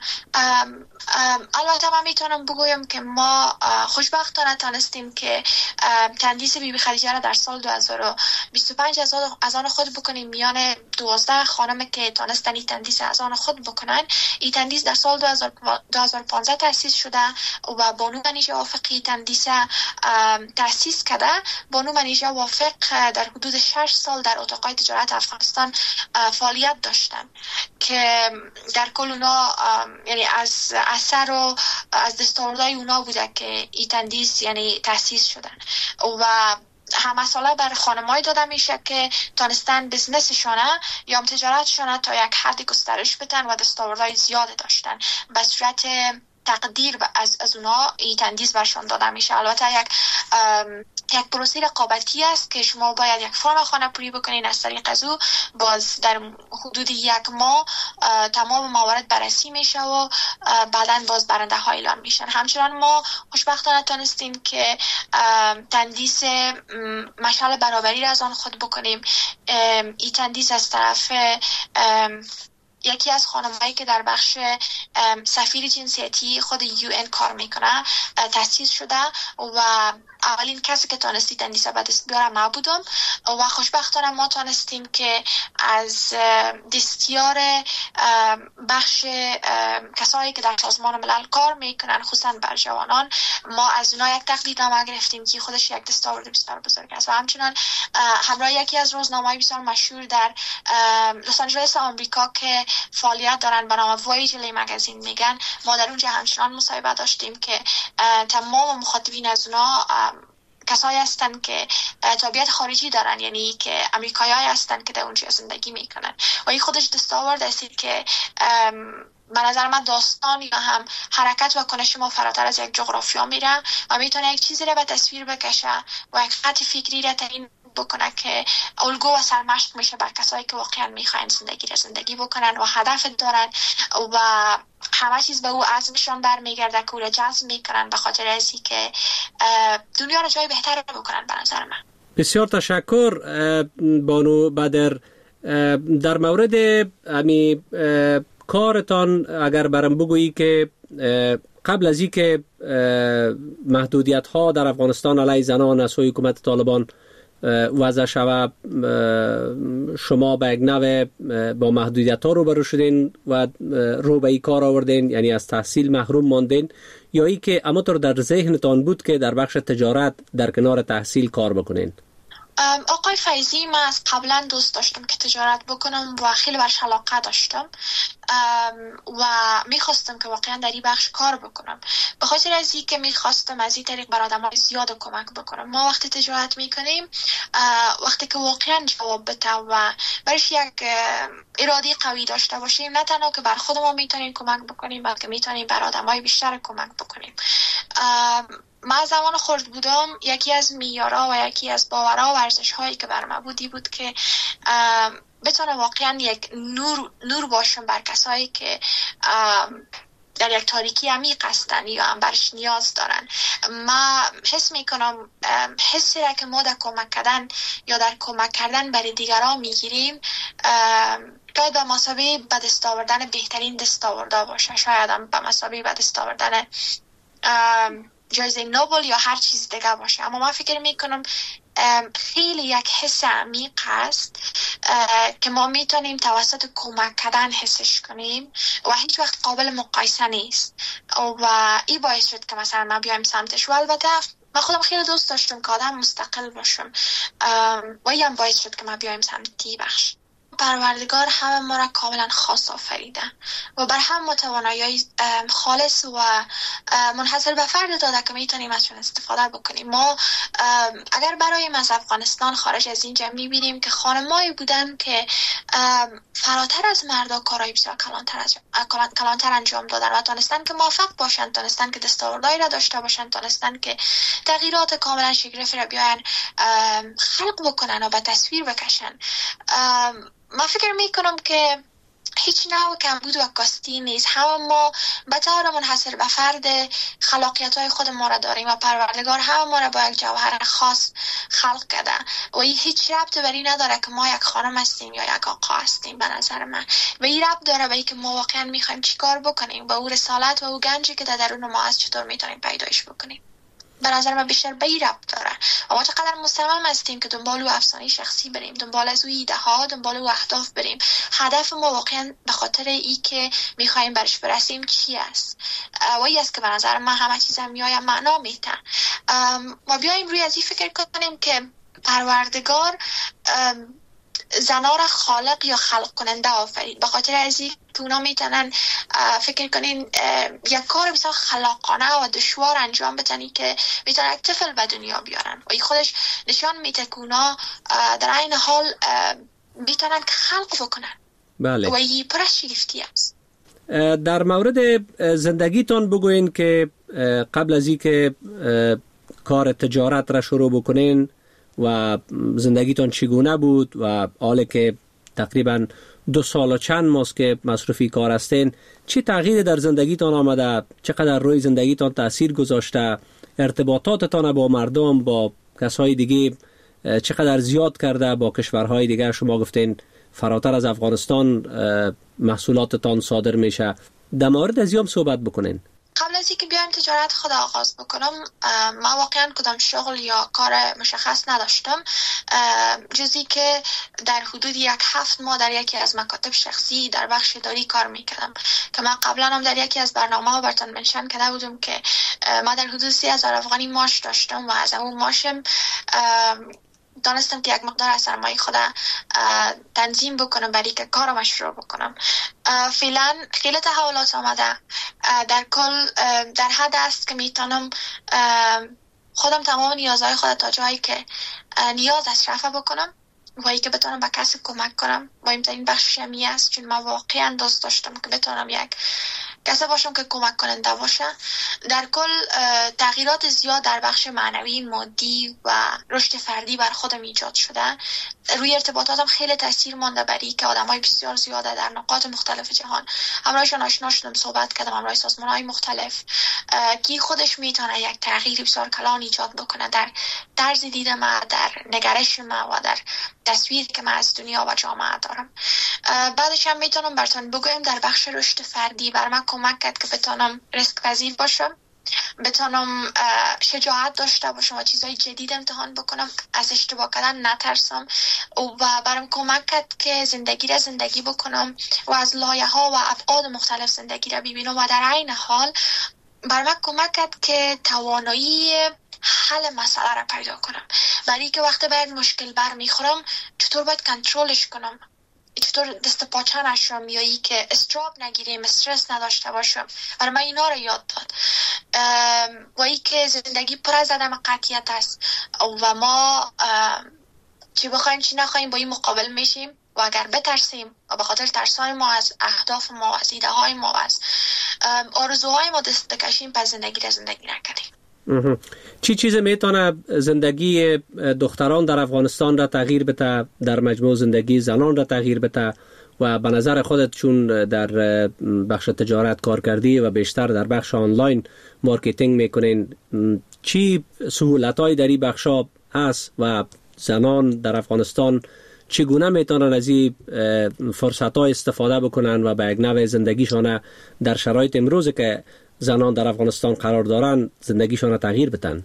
البته من میتونم بگویم که ما خوشبختانه تونستیم که تندیس بیبی خدیجه را در سال 2025 از آن خود بکنیم. میان 12 خانم که تونستن این تندیس از آن خود بکنن، این تندیس در سال 2015 تأسیس شده و بانو منیژه وافقی تندیس تأسیس کرده. بانو منیژه وافق در حدود 6 سال در اتاقای تجارت افغانستان فعالیت داشتن که در کل اونا یعنی از اثر و از دستاوردهای اونا بوده که این تندیس یعنی تأسیس شدن. و همه ساله بر خانمای داده میشه که تانستن بزنسشانه یا تجارتشانه تا یک حد گسترش بدن و دستاوردهای زیاد داشتن. به صورت تقدیر از اونا این تندیس برشان داده میشه. البته یک پروسه رقابتی است که شما باید یک فرم خانه‌پوری بکنین. از طریق از او باز در حدود یک ماه تمام موارد بررسی میشه و بعداً باز برنده ها اعلام میشن. همچنان ما خوشبختانه تونستیم که تندیس مشعل برابری را از آن خود بکنیم. این تندیس از طرف یکی از خانمایی که در بخش سفیر جنسیتی خود UN کار میکنه تأسیس شده و اولین کسی که تانستی تندیس به دست بیاره ما بودم و خوشبختانه ما تانستیم که از دستیار بخش کسایی که در سازمان ملل کار میکنن خصوصا بر جوانان ما از اونا یک تقدیرنامه گرفتیم که خودش یک دستاورد بسیار بزرگ است و همچنان همراه یکی از روزنامه‌های بسیار مشهور در لس آنجلس آمریکا که فعالیت دارن به نام وایجلی مگزین میگن، ما در اونجا همچنان مصاحبه داشتیم که تمام مخاطبین از اونا کسایی هستن که تابعیت خارجی دارن، یعنی که امریکایی هستن که در اونجا زندگی میکنن و این خودش دستاورد است که به نظر من داستان یا هم حرکت و کنش ما فراتر از یک جغرافیا میره و میتونه یک چیزی رو به تصویر بکشه و یک خط فکری رو تعیین بکنه که الگو و سرمشق میشه بر کسایی که واقعا میخواین زندگی بکنن و هدف دارن و همه چیز به او عزمشان برمیگرده که او را جذب میکنن به خاطر ازی که دنیا را جای بهتر بکنن. به نظر من بسیار تشکر بانو بدر. در مورد امی کارتان اگر برام بگویی که قبل از این که محدودیت ها در افغانستان علیه زنان از سوی حکومت طالبان وضع شود، شما به یک نوع با محدودیت ها روبرو شدین و رو به این کار آوردین، یعنی از تحصیل محروم ماندین، یا ای که همانطور در ذهنتان بود که در بخش تجارت در کنار تحصیل کار بکنین؟ آقای فیضی، من از قبلا دوست داشتم که تجارت بکنم و خیلی برش علاقه داشتم و میخواستم که واقعا در این بخش کار بکنم به خاطر از این که میخواستم از این طریق بر آدم‌های زیاد کمک بکنم. ما وقتی تجارت میکنیم وقتی که واقعا جواب بده و برش یک اراده قوی داشته باشیم، نه تنها که بر خودمون میتونیم کمک بکنیم بلکه میتونیم بر آدم‌های بیشتر کمک بکنیم. من زمان خرد بودم یکی از معیارها و یکی از باورها و ارزش‌هایی که بر من بود که بتونه واقعا یک نور باشم بر کسایی که در یک تاریکی عمیق هستن یا هم برش نیاز دارن. ما حس میکنم حسی را که ما در کمک کردن یا در کمک کردن برای دیگران میگیریم شاید به مثابه به دست آوردن بهترین دستاوردا باشه، شاید هم به مثابه به دست آوردن جایزه نوبل یا هر چیز دیگه باشه. اما من فکر میکنم خیلی یک حس عمیق هست که ما میتونیم توسط کمک کردن حسش کنیم و هیچ وقت قابل مقایسه نیست و این باعث شد که مثلا ما بیایم سمتش. و البته من خودم خیلی دوست داشتم که آدم مستقل باشم و این باعث شد که ما بیایم سمتی بخش. پروردگار همه ما را کاملا خاص آفریده و بر هم ما توانایی خالص و منحصر به فرد داده که میتونیم ازشون استفاده بکنیم. ما اگر برایم از افغانستان خارج از اینجا میبینیم که خانمایی بودن که فراتر از مردا کارهای بسیار کلانتر انجام دادن و تانستن که موفق باشن، تانستن که دستاوردهایی را داشته باشن، تانستن که تغییرات کاملا شگرفی را بیاین خلق بکنن و به تصویر بکشن. من فکر میکنم که هیچ نوع کمبود و کاستی نیست. همه ما به طور منحصر به فرد خلاقیت‌های خود ما را داریم و پروردگار همه ما را با یک جوهر خاص خلق کرده و این هیچ ربطی به این نداره که ما یک خانم هستیم یا یک آقا هستیم. به نظر من و این ربط داره به اینکه ما واقعا میخوایم چی کار بکنیم و او رسالت و او گنجی که در درون ما هست چطور میتونیم پیدایش بکنیم. به نظر من بیشتر به این ربط داره و ما چقدر مصمم هستیم که دنبال او افسانه شخصی بریم، دنبال از او ایده ها، دنبال او اهداف بریم. هدف ما واقعا به خاطر ای که میخوایم برش برسیم چی است و این است که به نظر من همه چیز هم میایم معنا میتن و بیایم روی از این فکر کنیم که پروردگار زنا را خالق یا خلق کننده آفرید. به خاطر از این که اونا میتونن فکر کنین یک کار بسیار خلاقانه و دشوار انجام بدن که میتونن یک طفل به دنیا بیارن و این خودش نشان میده که اونا در این حال میتونن که خلق بکنن. بله. و این پر از شگفتی است. در مورد زندگیتان بگوین که قبل از اینکه کار تجارت را شروع بکنین و زندگیتان چگونه بود و حالا که تقریبا 2 سال و چند ماست که مصروفی کار هستین، چی تغییر در زندگیتان آمده؟ چقدر روی زندگیتان تأثیر گذاشته؟ ارتباطاتتان با مردم، با کسای دیگه چقدر زیاد کرده؟ با کشورهای دیگه شما گفتین فراتر از افغانستان محصولاتتان صادر میشه. در مورد از هم صحبت بکنین. قبل از اینکه بیایم تجارت خود آغاز بکنم، من واقعا کدام شغل یا کار مشخص نداشتم جزی که در حدود 7 ماه در یکی از مکاتب شخصی در بخش اداری کار میکردم که من قبلا هم در یکی از برنامه‌ها براتون منشن کرده بودم که من در حدود 30,000 افغانی معاش داشتم و از اون معاشم دانستم که یک مقدار از سرمایه خودم تنظیم بکنم برای که کارم شروع بکنم. فعلا خیلی تحولات آمده. در کل در حد است که میتونم خودم تمام نیازهای خودم تا جایی که نیاز است رفع بکنم و ای که بتونم به کسی کمک کنم. مهمترین بخشش همی است، چون من واقعا دوست داشتم که بتونم یک کسی باشم که کمک کننده باشه. در کل تغییرات زیاد در بخش معنوی، مادی و رشد فردی بر خودم ایجاد شده. روی ارتباطاتم خیلی تاثیر مانده برای که آدمای بسیار زیاده در نقاط مختلف جهان همراهشون آشنا شدم، صحبت کردم، همراه سازمان‌های مختلف که خودش میتونه یک تغییر بسیار کلان ایجاد بکنه در طرز دید من، در نگرش من و در تصویر که من از دنیا و جامعه دارم. بعدش هم میتونم براتون بگویم در بخش رشد فردی بر من کمک کرد که بتونم ریسک پذیر باشم، بتونم شجاعت داشته باشم و چیزهای جدید امتحان بکنم، از اشتباه کردن نترسم و برام کمک کرد که زندگی بکنم و از لایه‌ها و ابعاد مختلف زندگی را ببینم و در عین حال بر من کمک کرد که توانایی حل مسئله را پیدا کنم. برای که وقتی باید مشکل برمیخورم چطور باید کنترلش کنم، چطور دست پاچه نشم یا ای که استراب نگیریم، استرس نداشته باشم. برای من اینا رو یاد داد و ای که زندگی پر از عدم قطعیت است و ما چی بخوایم چی نخوایم با این مقابل میشیم و اگر بترسیم و به خاطر ترسای ما از اهداف ما، از ایده های ما، از آرزوهای ما دست بکشیم، پس زندگی نکردیم. چی چیز میتونه زندگی دختران در افغانستان را تغییر بده، در مجموع زندگی زنان را تغییر بده و به نظر خودت چون در بخش تجارت کار کردی و بیشتر در بخش آنلاین مارکتینگ میکنین، چی سهولت‌های در این بخشا هست و زنان در افغانستان چگونه میتونن از این فرصت‌ها استفاده بکنن و به یک نوع زندگیشان در شرایط امروزی که زنان در افغانستان قرار دارن زندگیشان تغییر بدن؟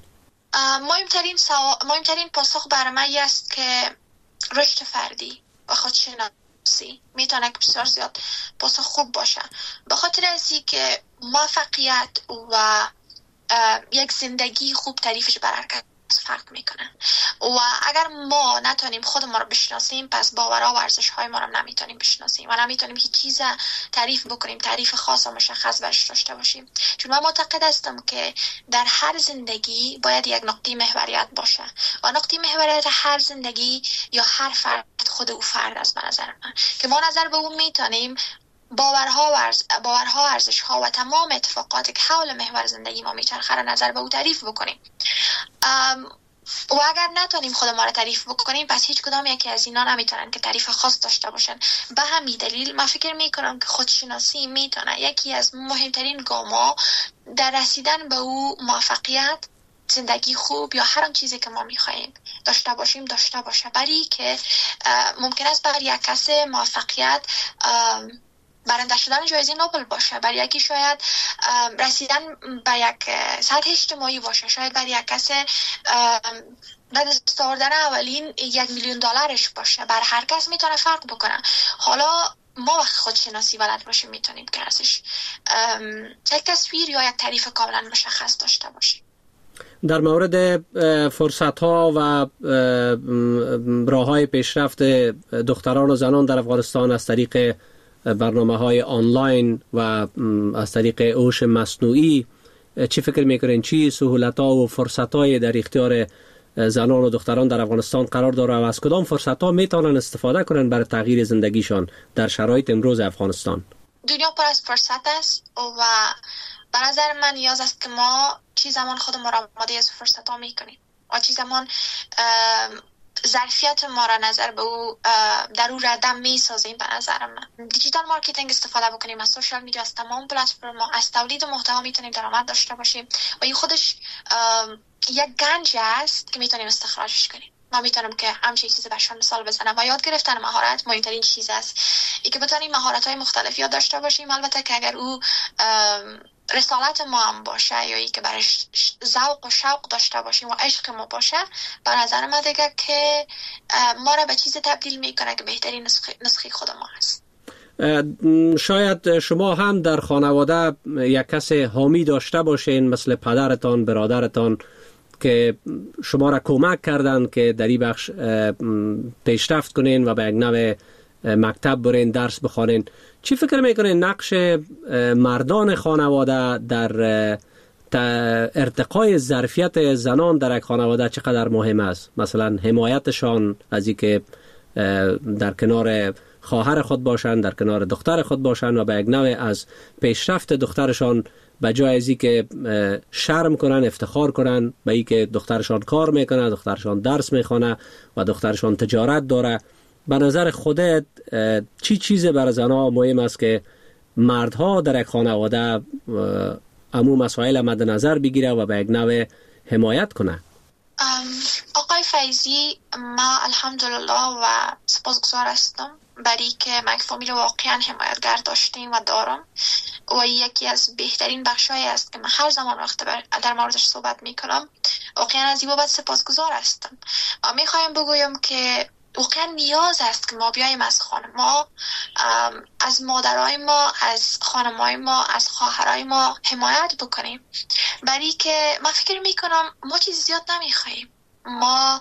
مهمترین پاسخ برای من است که رشد فردی و خودشناسی میتونه که بسیار زیاد پاسخ خوب باشه، به خاطر اینکه که موفقیت و یک زندگی خوب تعریفش بر هر کس فرق میکنه و اگر ما نتونیم خود ما رو بشناسیم پس باورها و ارزش‌های ما رو نمیتونیم بشناسیم و نمیتونیم هیچ چیز تعریف بکنیم، تعریف خاص و مشخص برش داشته باشیم. چون من معتقد هستم که در هر زندگی باید یک نقطه محوریت باشه و نقطه محوریت هر زندگی یا هر فرد خود او فرد است. به نظر من که ما نظر به اون میتونیم باورها، ارزش‌ها و تمام اتفاقاتی که حول محور زندگی ما میچرخه را نظر به او تعریف بکنیم و اگر نتونیم خود ما را تعریف بکنیم پس هیچ کدام یکی از اینا نمیتونن که تعریف خاص داشته باشن. به همین دلیل من فکر میکنم که خودشناسی میتونه یکی از مهمترین گام‌ها در رسیدن به او موفقیت، زندگی خوب یا هر آن چیزی که ما میخوایم داشته باشه. برای که ممکن است برای یک کس موفقیت برنده شدن جایزه نوبل باشه، برای یکی شاید رسیدن به یک سطح اجتماعی باشه، شاید برای یک کس به دست آوردن اولین $1,000,000 باشه. بر هر کس میتونه فرق بکنه. حالا ما وقت خودشناسی بلد باشیم میتونیم که ازش یک تصویر یا یک تعریف کاملا مشخص داشته باشیم. در مورد فرصت ها و راه های پیشرفت دختران و زنان در افغانستان از طریق برنامه های آنلاین و از طریق هوش مصنوعی چی فکر میکنین؟ چی سهولت ها و فرصت های در اختیار زنان و دختران در افغانستان قرار داره و از کدام فرصت ها میتونن استفاده کنن برای تغییر زندگیشان در شرایط امروز افغانستان؟ دنیا پر از فرصت است و به نظر من نیاز است که ما چی زمان خودمون را آماده از فرصت ها میکنیم و چی زمان ظرفیت ما را نظر به او در او ردم میسازیم. به نظر من دیجیتال مارکتینگ استفاده بکنیم، از سوشال میدیا، از تمام پلتفرم ها، از تولید محتوا میتونیم درآمد داشته باشیم و این خودش یک گنج است که میتونیم استخراجش کنیم. من میتونم که همچین چیزی برشان مثال بزنم و یاد گرفتن مهارت مهمترین چیز است. ای که بتونیم مهارت های مختلف یاد داشته باشیم، البته که اگر او رسالت ما هم باشه یا ای که برش ذوق و شوق داشته باشیم و عشق ما باشه، به نظر من دیگه که ما را به چیز تبدیل میکنه که بهترین نسخه خود ما هست. شاید شما هم در خانواده یک کس حامی داشته باشین، مثل پدرتان، برادرتان، که شما را کمک کردن که در این بخش پیشرفت کنین و به یک نوع مکتب برین، درس بخوانین. چی فکر میکنین نقش مردان خانواده در ارتقای ظرفیت زنان در یک خانواده چقدر مهم است؟ مثلا حمایتشان از این که در کنار خواهر خود باشند، در کنار دختر خود باشند و به یک نوع از پیشرفت دخترشان به جای از این که شرم کنن، افتخار کنن به این که دخترشان کار میکنه، دخترشان درس میخونه و دخترشان تجارت داره. به نظر خودت چی چیز برای زنها مهم است که مردها در یک خانواده امو مسائل مد نظر بگیره و به یک نوع حمایت کنه؟ آقای فیضی، ما الحمدلله و سپاسگزار هستم برای که من فامیل واقعا حمایتگر داشتیم و دارم و یکی از بهترین بخشایی است که من هر زمان وقت در موردش صحبت میکنم. واقعا از این بابت سپاسگزار هستم و میخوایم بگویم که واقعا نیاز است که ما بیایم از خانه ما، از مادرای ما، از خانمای ما، از خواهرای ما حمایت بکنیم، برای که من فکر میکنم ما چیز زیاد نمیخوایم. ما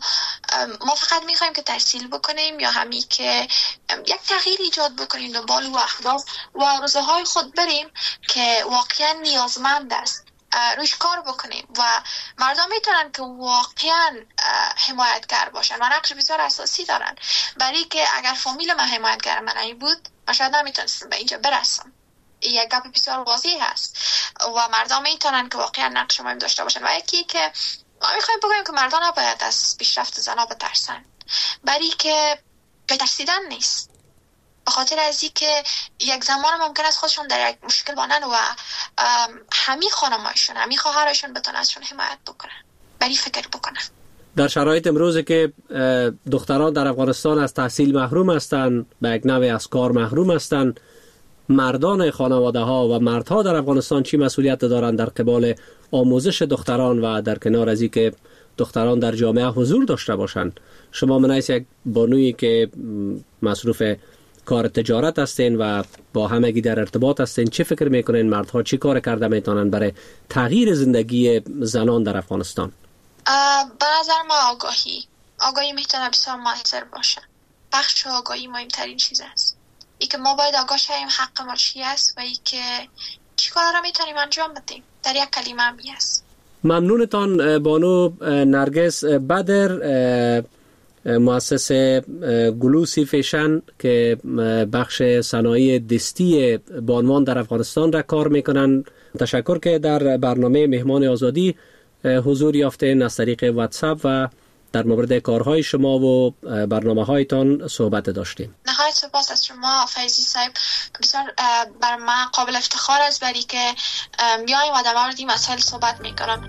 فقط میخوایم که تحصیل بکنیم یا همی که یک تغییر ایجاد بکنیم دنبال و اهداف و آرزوهای خود بریم که واقعا نیازمند است روش کار بکنیم و مردم میتونن که واقعا حمایتگر باشن و نقش بسیار اساسی دارن، برای که اگر فامیل من حمایتگر من ای بود من شاید نمیتونستم به اینجا برسم. یک گپ بسیار واضح هست و مردم میتونن که واقعا نقش مهم داشته باشن. و یکی که ما میخوایم بگویم که مردان نباید از پیشرفت زنها بترسن، برای که بترسیدن نیست، به خاطر از این که یک زمان ممکن است خودشون در یک مشکل بانن و همین خانمایشون، همین خواهرشون بتونن ازشون حمایت بکنن، برای فکر بکنن. در شرایط امروزه که دختران در افغانستان از تحصیل محروم هستند، به یک نوع از کار محروم هستند، مردان خانواده ها و مردها در افغانستان چی مسئولیت دارند در قبال آموزش دختران و در کنار از این که دختران در جامعه حضور داشته باشند؟ شما منایس یک بانویی که مصروف کار تجارت هستین و با همگی در ارتباط هستین، چه فکر میکنین مردها چی کار کرده میتونن برای تغییر زندگی زنان در افغانستان؟ به نظر ما آگاهی میتونه بسیار موثر باشه. بخش آگاهی مهمترین چیز است. ای که ما باید آگاه شویم حق ما چی است و ای که چی کار را میتونیم انجام بدیم. در یک کلمه هم است. ممنونتان بانو نرگس بدر، مؤسس گلوسی فیشن که بخش صنایع دستی بانوان در افغانستان را کار میکنن. تشکر که در برنامه مهمان آزادی حضور یافتین از طریق واتساپ و در مورد کارهای شما و برنامه هایتان صحبت داشتیم. نهایت سپاس از شما فیضی صاحب، بسیار بر من قابل افتخار است برای که میایم و در مورد این مسائل صحبت میکنم.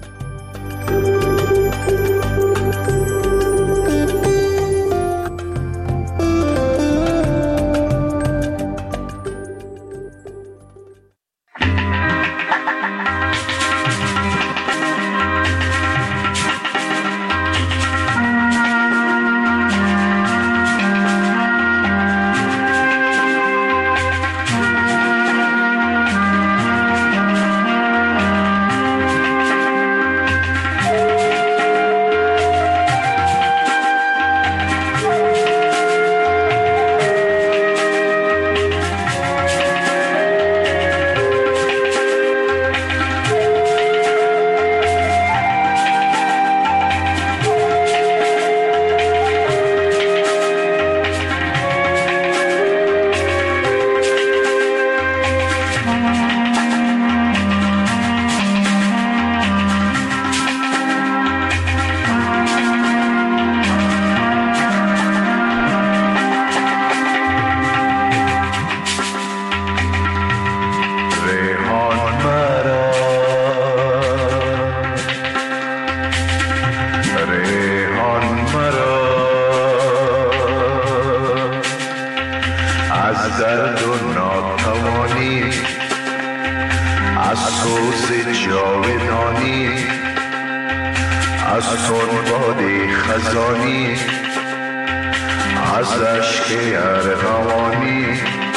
از سنباد خزانی، از اشک ارغوانی.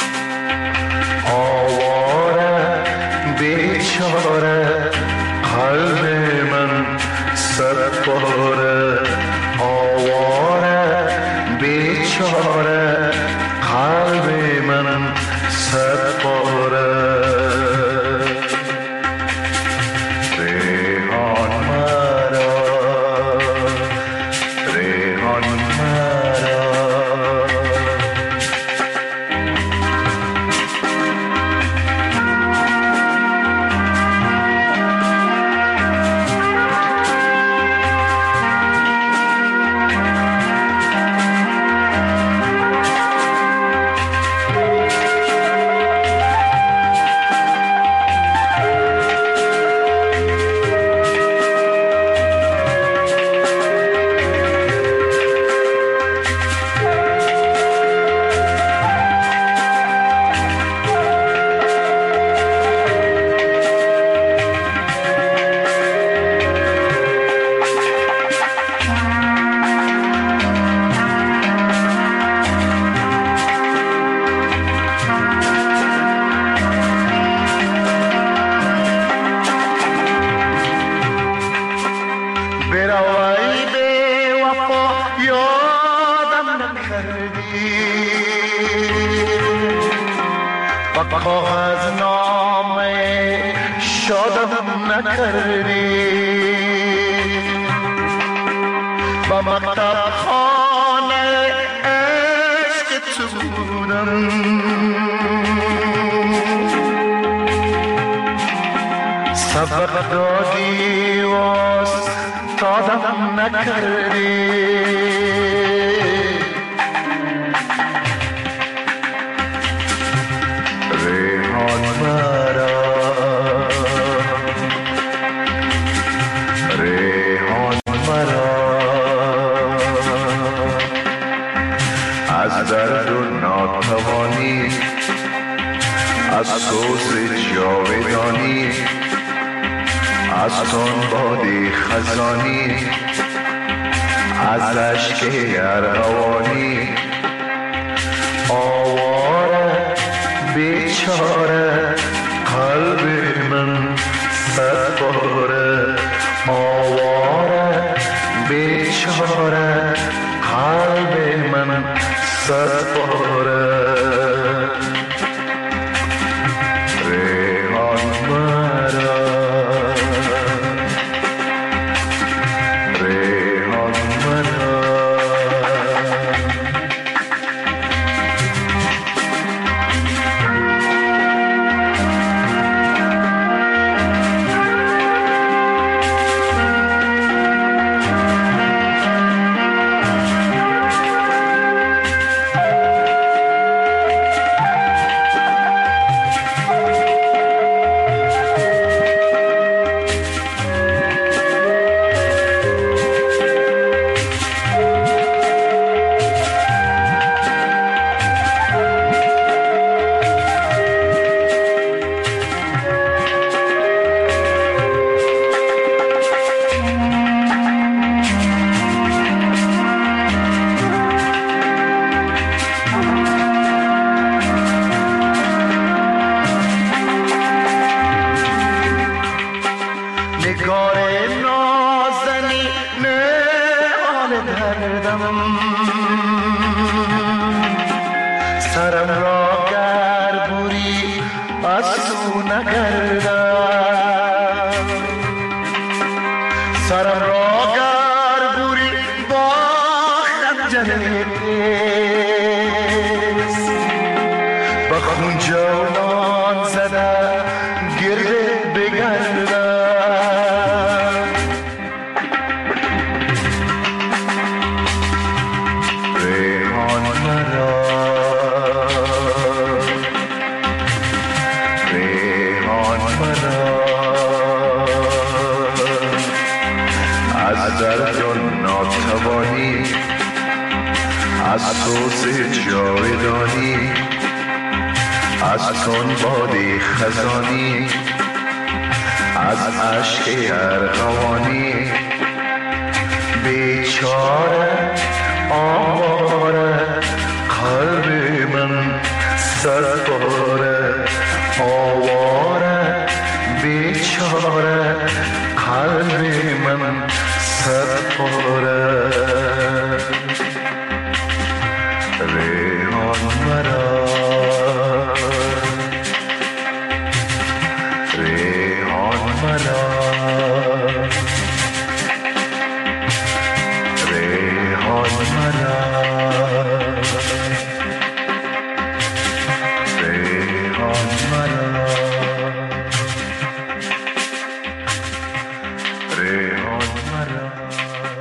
آواره بیچاره قلب من صد باره، آواره بیچاره قلب من صد باره. ریحان مرا، ریحان مرا. کاغذ نامه شادم نکردی، با مکتب خانه عشق تو بودم. سبق دادی واس تادم نکردی. ریحان مرا، ریحان مرا. از درد و ناتوانی، از سوز جاودانی، از سنباد خزانی، از اشک ارغوانی. آواره بیچاره قلب من صد باره، آواره بیچاره قلب من صد باره. ریحان مرا، ریحان مرا. سرم را گربوری از تو نگردم، سرم را گربوری با خنجر پیس، با خون جولان زده گرده بگردم. ریحان مرا، ریحان مرا. از درد و ناتوانی، از سوز جاودانی، از سنباد خزانی، از اشک ارغوانی. بیچاره آواره قلب من صد باره آواره بیچاره قلب من صد باره